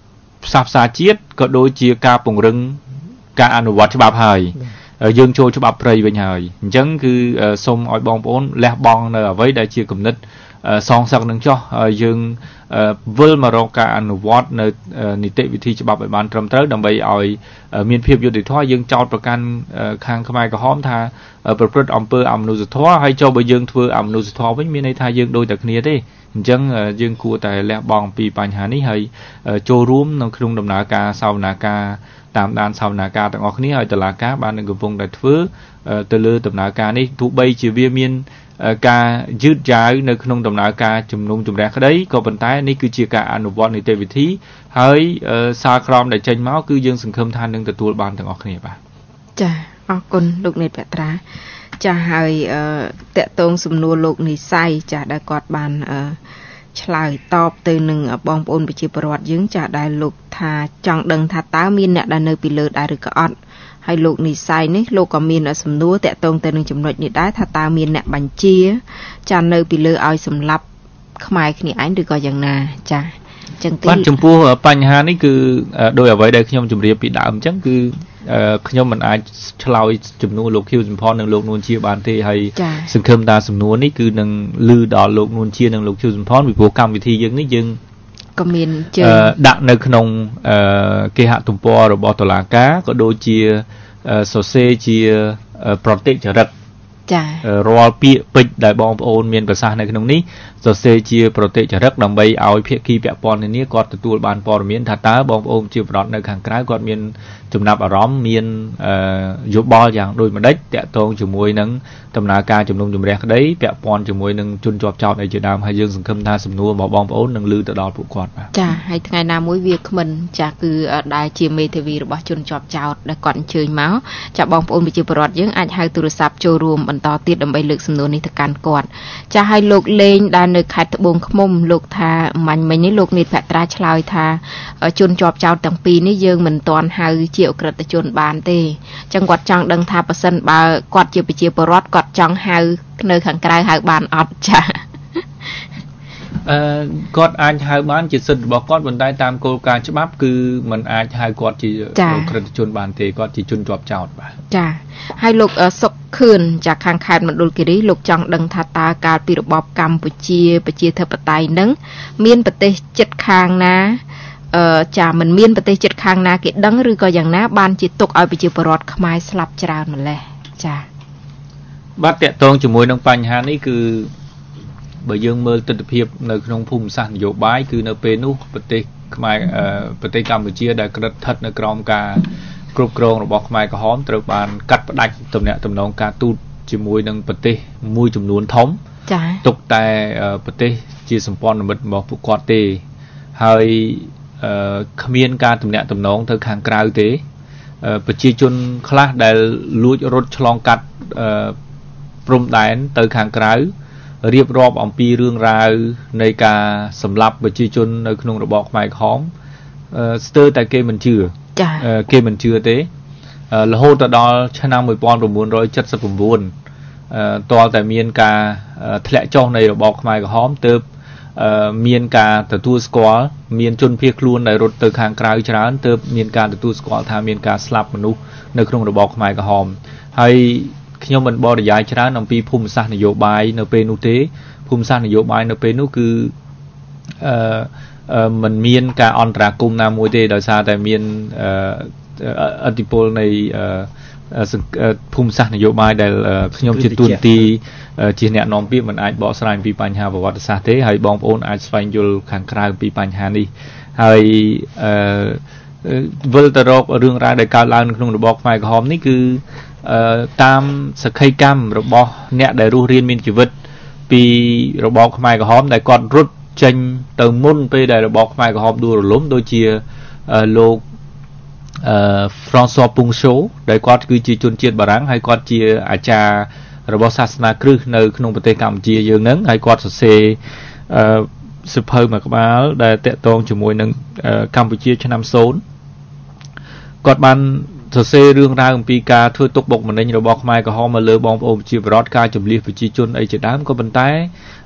ផ្សះផ្សាជាតិក៏ដូចជាការពង្រឹងការអនុវត្តច្បាប់ហើយយើងចូលច្បាប់ព្រៃវិញហើយអញ្ចឹងគឺសូមឲ្យបងប្អូនលះបង់នៅអ្វីដែលជាគំនិតសងសឹកនឹងចោះយើងវិលមករកការអនុវត្តនៅនីតិវិធីច្បាប់ឲ្យបានត្រឹមត្រូវដើម្បីឲ្យមានភាពយុត្តិធម៌យើងចោទប្រកាន់ខាងខ្មែរក្រហមថាប្រព្រឹត្តអំពើអមនុស្សធម៌ហើយចូលបើយើងធ្វើអមនុស្សធម៌វិញមានន័យថាយើងដូចតែគ្នាទេអញ្ចឹងយើងគួរតែលះបង់ពីបញ្ហានេះហើយចូលរួមនៅក្នុងដំណើរការសវនាការតាមដានសវនាការទាំងអស់គ្នាឲ្យតុលាការបាននឹងកំពុងតែធ្វើទៅលើដំណើរការនេះទោះបីជាវាមានការយឺតយ៉ាវនៅក្នុងដំណើរការជំនុំជម្រះក្តីក៏ប៉ុន្តែនេះគឺជាការអនុវត្តនីតិវិធីហើយសារក្រមដែលចេញមកគឺយើងសង្ឃឹមថានឹងទទួលបានទាំងអស់គ្នាបាទចាអរគុណលោកនេតភក្ត្រាចាហើយតកតងសំណួរលោកនិស័យចាដែលគាត់បានឆ្លើយតបទៅនឹងបងប្អូនប្រជាពលរដ្ឋយើងចាដែលលោកថាចង់ដឹងថាតើមានអ្នកដែលនៅពីលើដែរឬក៏អត់ហើយលោកនិស័យនេះលោកក៏មានសំណួរតកតងទៅនឹងចំណុចនេះដែរថាតើមានអ្នកបញ្ជាចានៅពីលើឲ្យសម្លាប់ខ្មែរគ្នាឯងឬក៏យ៉ាងណាចាចឹងទីបាទចំពោះបញ្ហានេះគឺដោយអ្វីដែលខ្ញុំជម្រាបពីដើមអញ្ចឹងគឺខ្ញុំមិនអាចឆ្លើយចំនួនលោកខៀវសំផននិងលោកនួនជាបានទេហើយសង្ឃឹមថាសំណួរនេះគឺនឹងលឺដល់លោកនួនជានិងលោកខៀវសំផនពីព្រោះកម្មវិធីយើងនេះយើងក៏មានជើងដាក់នៅក្នុងគេហទំព័ររបស់តុលាការក៏ដូចជាសរសេរជាប្រតិចរិតចារាល់ពាក្យពេចន៍ដែលបងប្អូនមានប្រសាសន៍នៅក្នុងនេះសរសេរជាប្រតិចរិតដើម្បីឲ្យភាគីពាក់ព័ន្ធនានាគាត់ទទួលបានព័ត៌មានថាតើបងប្អូនជាប្រដ្ឋនៅខាងក្រៅគាត់មានចំណាប់អារម្មណ៍មានយោបល់យ៉ាងដូចម្ដេចតាក់ទងជាមួយនឹងដំណើរការជំនុំជម្រះក្តីពាក់ព័ន្ធជាមួយនឹងជនជាប់ចោទអីជាដើមហើយយើងសង្ឃឹមថាសំណួររបស់បងប្អូននឹងឮទៅដល់ពួកគាត់បាទចាហើយថ្ងៃណាមួយវាគ្មិនចាគឺដែលជាមេធាវីរបស់ជនជាប់ចោទដែលគាត់អញ្ជើញមកចាបងប្អូនប្រជាពលរដ្ឋយើងអាចហៅទូរស័ព្ទចូលរួមបន្តទៀតដើម្បីលើកសំណួរនេះទៅកាន់គាត់ចាហើយលោកលេងដែលនៅខេត្តត្បូងឃ្មុំលោកថាមាញ់មិញនេះលោកនេតភក្ត្រាឆ្លើយថាជនជាប់ចោទទាំងពីរនេះយើងមិនទាន់ហៅជាអក្រិតជនបានទេអញ្ចឹងគាត់ចង់ដឹងថាប៉ះសិនបើគាត់ជាប្រជាពលរដ្ឋគាត់ចង់ហៅនៅខាងក្រៅហៅបានអត់ចាអឺគាត់អាចហៅបានជាសិទ្ធិរបស់គាត់ប៉ុន្តែតាមគោលការណ៍ច្បាប់គឺมันអាចហៅគាត់ជាអក្រិតជនបានទេគាត់ជាជនជាប់ចោទបាទចាហើយលោកសុកខឿនจากខាងខេត្តមណ្ឌលគិរីលោកចង់ដឹងថាតើកាលពីរបបកម្ពុជាប្រជាធិបតេយ្យនឹងមានប្រទេសជិតខាងណាអឺចាមិនមានប្រទេសជិតខាងណាគេដឹងឬក៏យ៉ាងណាបានជាទុកឲ្យប្រជាពលរដ្ឋខ្មែរស្លាប់ច្រើនម្ល៉េះចាបាទតកតងជាមួយនឹងបញ្ហានេះគឺបើយើងមើលទស្សនវិជ្ជានៅក្នុងភូមិសាស្ត្រនយោបាយគឺនៅពេលនោះប្រទេសខ្មែរប្រទេសកម្ពុជាដែលក្រិតស្ថិតនៅក្រោមការគ្រប់គ្រងរបស់ខ្មែរក្រហមត្រូវបានកាត់ផ្ដាច់ទំនាក់ទំនងការទូតជាមួយនឹងប្រទេសមួយចំនួនធំចា៎ទុកតែប្រទេសជាសម្ព័ន្ធមិត្តរបស់ពួកគាត់ទេហើយគ្មានការទំនាក់ទំនងទៅខាងក្រៅទេប្រជាជនខ្លះដែលលួចរត់ឆ្លងកាត់ព្រំដែនទៅខាងក្រៅរៀបរាប់អំពីរឿងរ៉ាវនៃការសម្លាប់ប្រជាជននៅក្នុងរបបខ្មែរក្រហមស្ទើរតែគេមិនជឿគេមិនជឿទេរហូតដល់ឆ្នាំmột nghìn chín trăm七十九តលតែមានការធ្លាក់ចុះនៃរបបខ្មែរក្រហមទើបមានការទទួលស្គាល់មានជនភៀសខ្លួនដែលរត់ទៅខាងក្រៅច្រើនទើបមានការទទួលស្គាល់ថាមានការស្លាប់មនុស្សនៅក្នុងរបបខ្មែរក្រហមហើយខ្ញុំមិនបរិយាយច្រើនអំពីភូមិសាស្ត្រនយោបាយនៅពេលនោះទេភូមិសាស្ត្រនយោបាយនៅពេលនោះគឺអឺมันមានការអន្តរាគមន៍ណាមួយទេដោយសារតែមានអធិពលនៃភូមិសាស្ត្រនយោបាយដែលខ្ញុំជាទូនទីជាអ្នកនាំពាក្យមិនអាចបកស្រាយពីបញ្ហាប្រវត្តិសាស្ត្រទេហើយបងប្អូនអាចស្វែងយល់ខាងក្រៅពីបញ្ហានេះហើយអឺវិលទៅរករឿងរ៉ាវដែលកើតឡើងក្នុងរបបខ្មែរក្រហមនេះគឺតាមសក្ខីកម្មរបស់អ្នកដែលរស់រានមានជីវិតពីរបបខ្មែរក្រហមដែលគាត់រត់ចេញទៅមុនពេលដែលរបបខ្មែរក្រហមដួលរលំដូចជាលោកអឺ François Pungcho ដែលគាត់គឺជាជនជាតិបារាំងហើយគាត់ជាអាចារ្យរបស់សាសនាគ្រឹះនៅក្នុងប្រទេសកម្ពុជាយើងហ្នឹងហើយគាត់សរសេរអឺសិភៅមួយក្បាលដែលតាក់ទងជាមួយនឹងកម្ពុជាឆ្នាំសូន្យគាត់បានសរសេររឿងរ៉ាវអំពីការធ្វើទុកបុកម្នេញរបស់ខ្មែរក្រហមមកលើបងប្អូនប្រជាពលរដ្ឋការជំលៀសប្រជាជនអីជាដើមក៏ប៉ុន្តែ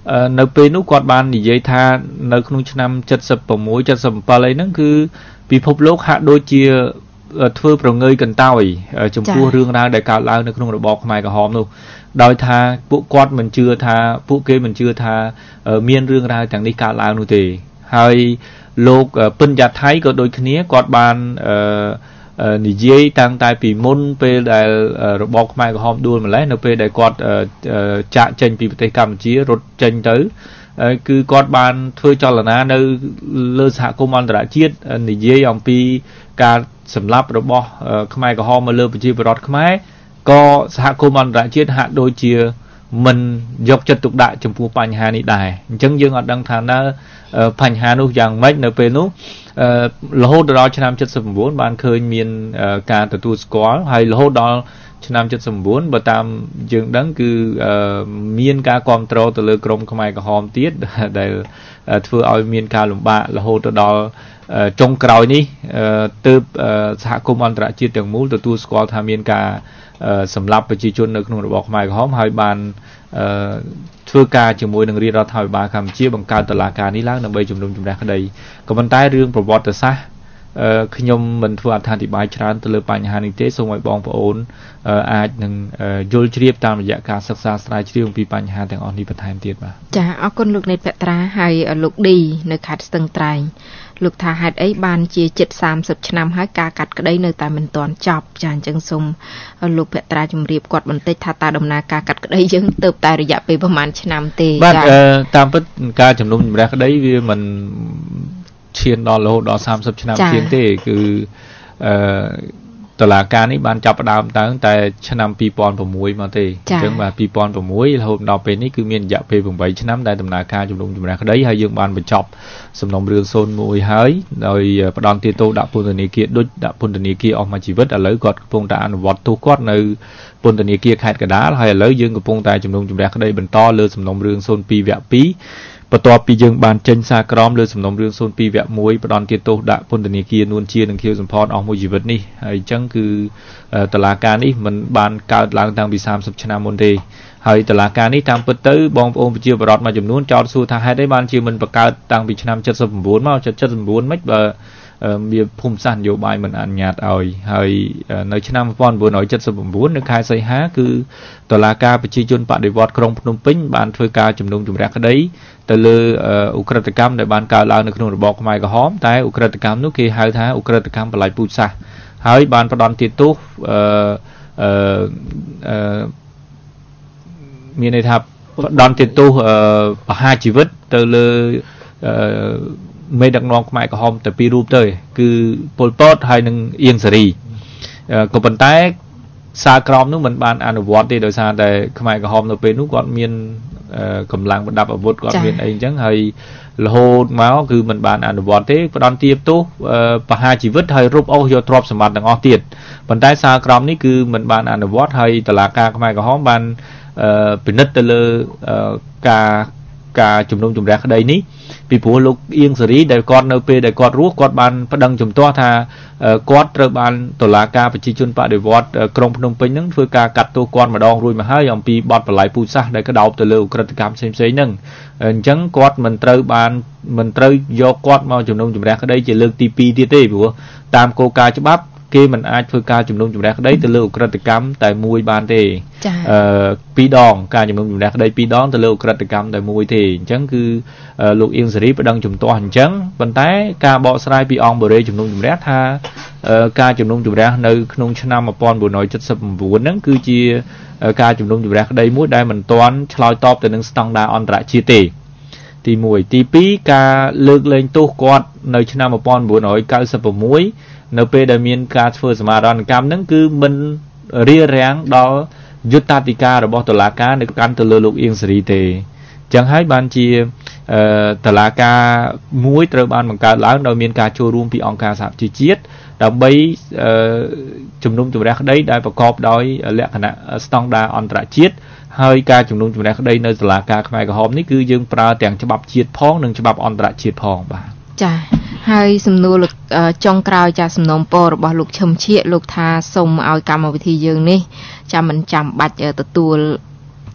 នៅពេលនោះគាត់បាននិយាយថានៅក្នុងឆ្នាំเจ็ดสิบหก เจ็ดสิบเจ็ดអីហ្នឹងគឺពិភពលោកហាក់ដូចជាធ្វើប្រងើយកន្តើយចំពោះរឿងរ៉ាវដែលកើតឡើងនៅក្នុងរបបខ្មែរក្រហមនោះដោយថាពួកគាត់មិនជឿថាពួកគេមិនជឿថាមានរឿងរ៉ាវទាំងនេះកើតឡើងនោះទេហើយលោកពិនយ៉ាថៃក៏ដូចគ្នាគាត់បាននិយាយតាំងតែពីមុនពេលដែលរបបខ្មែរក្រហមដួលម្លេះនៅពេលដែលគាត់ចាក់ចេញពីប្រទេសកម្ពុជារត់ចេញទៅគឺគាត់បានធ្វើចលនានៅលើសហគមន៍អន្តរជាតិនិយាយអំពីការសម្លាប់របស់ខ្មែរក្រហមមកលើប្រជាពលរដ្ឋខ្មែរក៏សហគមន៍អន្តរជាតិហាក់ដូចជាមិនយកចិត្តទុកដាក់ចំពោះបញ្ហានេះដែរអញ្ចឹងយើងអត់ដឹងថានៅបញ្ហានោះយ៉ាងម៉េចនៅពេលនោះរហូតដល់ឆ្នាំเจ็ดสิบหกបានឃើញមានការទទួលស្គាល់ហើយរហូតដល់ឆ្នាំเจ็ดสิบหกបើតាមយើងដឹងគឺមានការគ្រប់គ្រងទៅលើក្រមខ្មែរក្រហមទៀតដែលធ្វើឲ្យមានការលំបាករហូតទៅដល់ចុងក្រោយនេះទើបសហគមន៍អន្តរជាតិទាំងមូលទទួលស្គាល់ថាមានការសម្លាប់ប្រជាជននៅក្នុងរបបខ្មែរក្រហមហើយបានធ្វើការជាមួយនឹងរាជរដ្ឋាភិបាលកម្ពុជាបង្កើតតុលាការនេះឡើងដើម្បីជំនុំជម្រះក្តីក៏ប៉ុន្តែរឿងប្រវត្តិសាស្ត្រខ្ញុំមិនធ្វើអត្ថាធិប្បាយច្រើនទៅលើបញ្ហានេះទេសូមឲ្យបងប្អូនអាចនឹងយល់ជ្រាបតាមរយៈការសិក្សាស្រាវជ្រាវអំពីបញ្ហាទាំងអស់នេះបន្ថែមទៀតបាទចាអរគុណលោកនេតភត្រាហើយលោកឌីនៅខេត្តស្ទឹងត្រែងលោកថាហេតុអីបានជាជិតសាមសិបឆ្នាំហើយការកាត់ក្តីនៅតែមិនទាន់ចប់ចាអញ្ចឹងសូមលោកភត្រាជម្រាបគាត់បន្តិចថាតើដំណើរការកាត់ក្តីយើងទៅតែរយៈពេលប្រហែលឆ្នាំទេបាទតាមពិតការជំនុំជម្រះក្តីវាមិនឈានដល់រហូតដល់សាមសិបឆ្នាំជាងទេគឺអឺតុលាការនេះបានចាប់ផ្ដើមតាំងតែឆ្នាំពីរពាន់ប្រាំមួយមកទេអញ្ចឹងបាទពីរពាន់ប្រាំមួយរហូតដល់ពេលនេះគឺមានរយៈពេលប្រាំeightឆ្នាំដែលដំណើរការជំនុំជម្រះក្តីហើយយើងបានបញ្ចប់សំណុំរឿងศูนย์หนึ่งហើយដោយផ្ដន្ទាទោសដាក់ពន្ធនាគារដូចដាក់ពន្ធនាគារអស់មួយជីវិតឥឡូវគាត់កំពុងតែអនុវត្តទោសគាត់នៅពន្ធនាគារខេត្តកណ្ដាលហើយឥឡូវយើងកំពុងតែជំនុំជម្រះក្តីបន្តលើសំណុំរឿងศูนย์twoវគ្គtwoបន្ទាប់ពីយើងបានចេញសារក្រមលើសំណុំរឿងศูนย์twoវគ្គoneផ្ដន្ទាទោសដាក់ពន្ធនាគារនួនជានិងខៀវសំផនអស់មួយជីវិតនេះហើយអញ្ចឹងគឺតុលាការនេះមិនបានកើតឡើងតាំងពីសាមសិបឆ្នាំមុនទេហើយតុលាការនេះតាមពិតទៅបងប្អូនប្រជាពលរដ្ឋមួយចំនួនចោទសួរថាហេតុអីបានជាមិនបង្កើតតាំងពីឆ្នាំเจ็ดสิบหกមកเจ็ดสิบหกមិនបើមានភូមិសាស្ត្រនយោបាយមិនអនុញ្ញាតឲ្យហើយនៅឆ្នាំnineteen seventy-nineនៅខែសីហាគឺតុលាការប្រជាជនបដិវត្តក្រុងភ្នំពេញបានធ្វើការជំនុំជម្រះក្តីទៅលើឧក្រិដ្ឋកម្មដែលបានកើតឡើងនៅក្នុងរបបខ្មែរក្រហមតែឧក្រិដ្ឋកម្មនោះគេហៅថាឧក្រិដ្ឋកម្មបល័យពូជសាសន៍ហើយបានផ្ដន្ទាទោសអឺអឺមានន័យថាផ្ដន្ទាទោសប្រហារជីវិតទៅលើអឺមេដឹកនាំខ្មែរក្រហមតែពីររូបទៅគឺប៉ុលពតហើយនិងអៀងសេរីក៏ប៉ុន្តែសារក្រមនោះមិនបានអនុវត្តទេដោយសារតែខ្មែរក្រហមនៅពេលនោះគាត់មានកម្លាំងប្រដាប់អាវុធគាត់មានអីអញ្ចឹងហើយរហូតមកគឺមិនបានអនុវត្តទេផ្ដន្ទាទោសប្រហារជីវិតហើយរົບអូសយកទ្រព្យសម្បត្តិទាំងអស់ទៀតប៉ុន្តែសារក្រមនេះគឺមិនបានអនុវត្តហើយតុលាការខ្មែរក្រហមបានពិនិត្យទៅលើការការជំនុំជម្រះក្តីនេះពីព្រោះលោកអៀងសេរីដែលគាត់នៅពេលដែលគាត់រស់គាត់បានប្តឹងជំទាស់ថាគាត់ត្រូវបានតុលាការប្រជាជនបដិវត្តក្រុងភ្នំពេញហ្នឹងធ្វើការកាត់ទោសគាត់ម្ដងរួចមកហើយអំពីបទបល័យពូជសាសន៍ដែលក្តោបទៅលើឧក្រិដ្ឋកម្មផ្សេងៗហ្នឹងអញ្ចឹងគាត់មិនត្រូវបានមិនត្រូវយកគាត់មកជំនុំជម្រះក្តីជាលើកទីtwoទៀតទេព្រោះតាមគោលការណ៍ច្បាប់គេមិនអាចធ្វើការជំនុំជម្រះក្តីទៅលើឧក្រិដ្ឋកម្មតែមួយបានទេអឺពីរដងការជំនុំជម្រះក្តីពីរដងទៅលើឧក្រិដ្ឋកម្មតែមួយទេអញ្ចឹងគឺលោកអៀងសេរីប្តឹងជំទាស់អញ្ចឹងប៉ុន្តែការបកស្រាយពីអង្គបរិយាជំនុំជម្រះថាការជំនុំជម្រះនៅក្នុងឆ្នាំnineteen seventy-nineហ្នឹងគឺជាការជំនុំជម្រះក្តីមួយដែលមិនទាន់ឆ្លើយតបទៅនឹងស្តង់ដារអន្តរជាតិទេទីoneទីtwoការលើកលែងទោសគាត់នៅឆ្នាំnineteen ninety-sixនៅពេលដែលមានការធ្វើសមាហរណកម្មហ្នឹងគឺមិនរារាំងដល់យុត្តាធិការរបស់តុលាការនៅកាន់ទៅលើលោកអៀងសេរីទេអញ្ចឹងហើយបានជាតុលាការមួយត្រូវបានបង្កើតឡើងដោយមានការចូលរួមពីអង្គការសហជីវជាតិដើម្បីជំនុំជម្រះក្តីដែលប្រកបដោយលក្ខណៈស្តង់ដារអន្តរជាតិហើយការជំនុំជម្រះក្តីនៅតុលាការខ្មែរក្រហមនេះគឺយើងប្រើទាំងច្បាប់ជាតិផងនិងច្បាប់អន្តរជាតិផងបាទចាហើយសំណួរលោកចុងក្រោយចាសំណូមពររបស់លោកឈឹមឈៀកលោកថាសូមឲ្យកម្មវិធីយើងនេះចាំមិនចាំបាច់ទទួល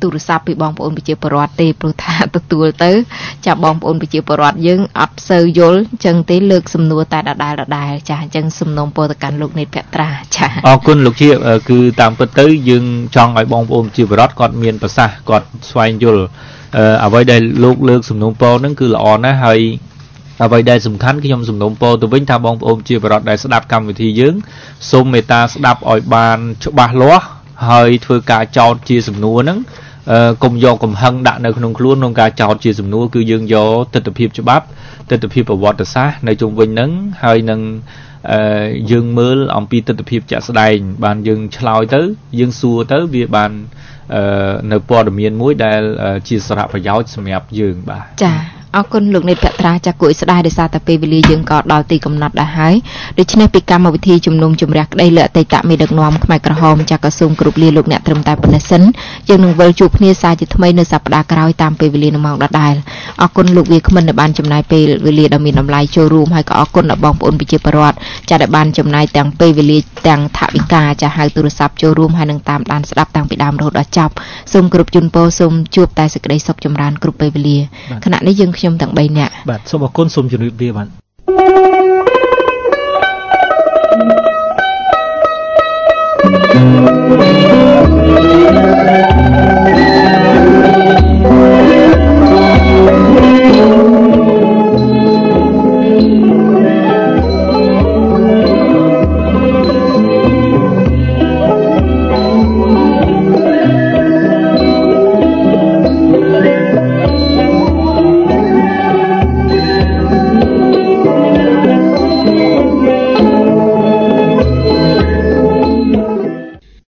ទូរស័ព្ទពីបងប្អូនប្រជាពលរដ្ឋទេព្រោះថាទទួលទៅចាបងប្អូនប្រជាពលរដ្ឋយើងអត់សូវយល់អញ្ចឹងទេលើកសំណួរតែដដែលដដែលចាអញ្ចឹងសំណូមពរទៅកាន់លោកនេតភក្ត្រាចាអរគុណលោកជាគឺតាមពិតទៅយើងចង់ឲ្យបងប្អូនប្រជាពលរដ្ឋគាត់មានប្រសាសន៍គាត់ស្វែងយល់អ្វីដែលលោកលើកសំណូមពរហ្នឹងគឺល្អណាស់ហើយអ្វីដែលសំខាន់ខ្ញុំសំណូមពរទៅវិញថាបងប្អូនជាបរិបទដែលស្ដាប់កម្មវិធីយើងសូមមេត្តាស្ដាប់ឲ្យបានច្បាស់លាស់ហើយធ្វើការចោទជាសំណួរហ្នឹងកុំយកកំហឹងដាក់នៅក្នុងខ្លួនក្នុងការចោទជាសំណួរគឺយើងយកទស្សនវិជ្ជាច្បាប់ទស្សនវិជ្ជាប្រវត្តិសាស្ត្រនៅជុំវិញហ្នឹងហើយនឹងយើងមើលអំពីទស្សនវិជ្ជាជាក់ស្ដែងបានយើងឆ្លើយទៅយើងសួរទៅវាបាននៅព័ត៌មានមួយដែលជាសារៈប្រយោជន៍សម្រាប់យើងបាទចាអរគុណលោកនេតភក្ត្រាចាគួយស្ដាយដោយសារតែពេលវេលាយើងក៏ដល់ទីកំណត់ដែរហើយដូច្នេះពីកម្មវិធីជំនុំជម្រះក្តីលើអតីតមេដឹកនាំខ្មែរក្រហមចាក៏សូមគោរពលាលោកអ្នកត្រឹមតែប៉ុណ្ណេះសិនយើងនឹងវិលជួបគ្នាសាជាថ្មីនៅសប្តាហ៍ក្រោយតាមពេលវេលានៅម៉ោងដដែលអរគុណលោកវាគ្មិនដែលបានចំណាយពេលវេលាដ៏មានតម្លៃចូលរួមហើយក៏អរគុណដល់បងប្អូនប្រជាពលរដ្ឋចាដែលបានចំណាយទាំងពេលវេលាទាំងថវិកាចាហៅទូរស័ព្ទចូលរួមហើយនឹងតាមដានស្ដាប់តាំងពីដើមរហូតដល់ចប់សូមគោរពជូនពរសូមជួបតែសេចក្តីសុខចម្រើនគ្រប់ពេលវេលាខណៈនេះយើងខ្ញុំទាំងបីនាក់បាទសូមអរគុណសូមជម្រាបលាបាទ Thank you.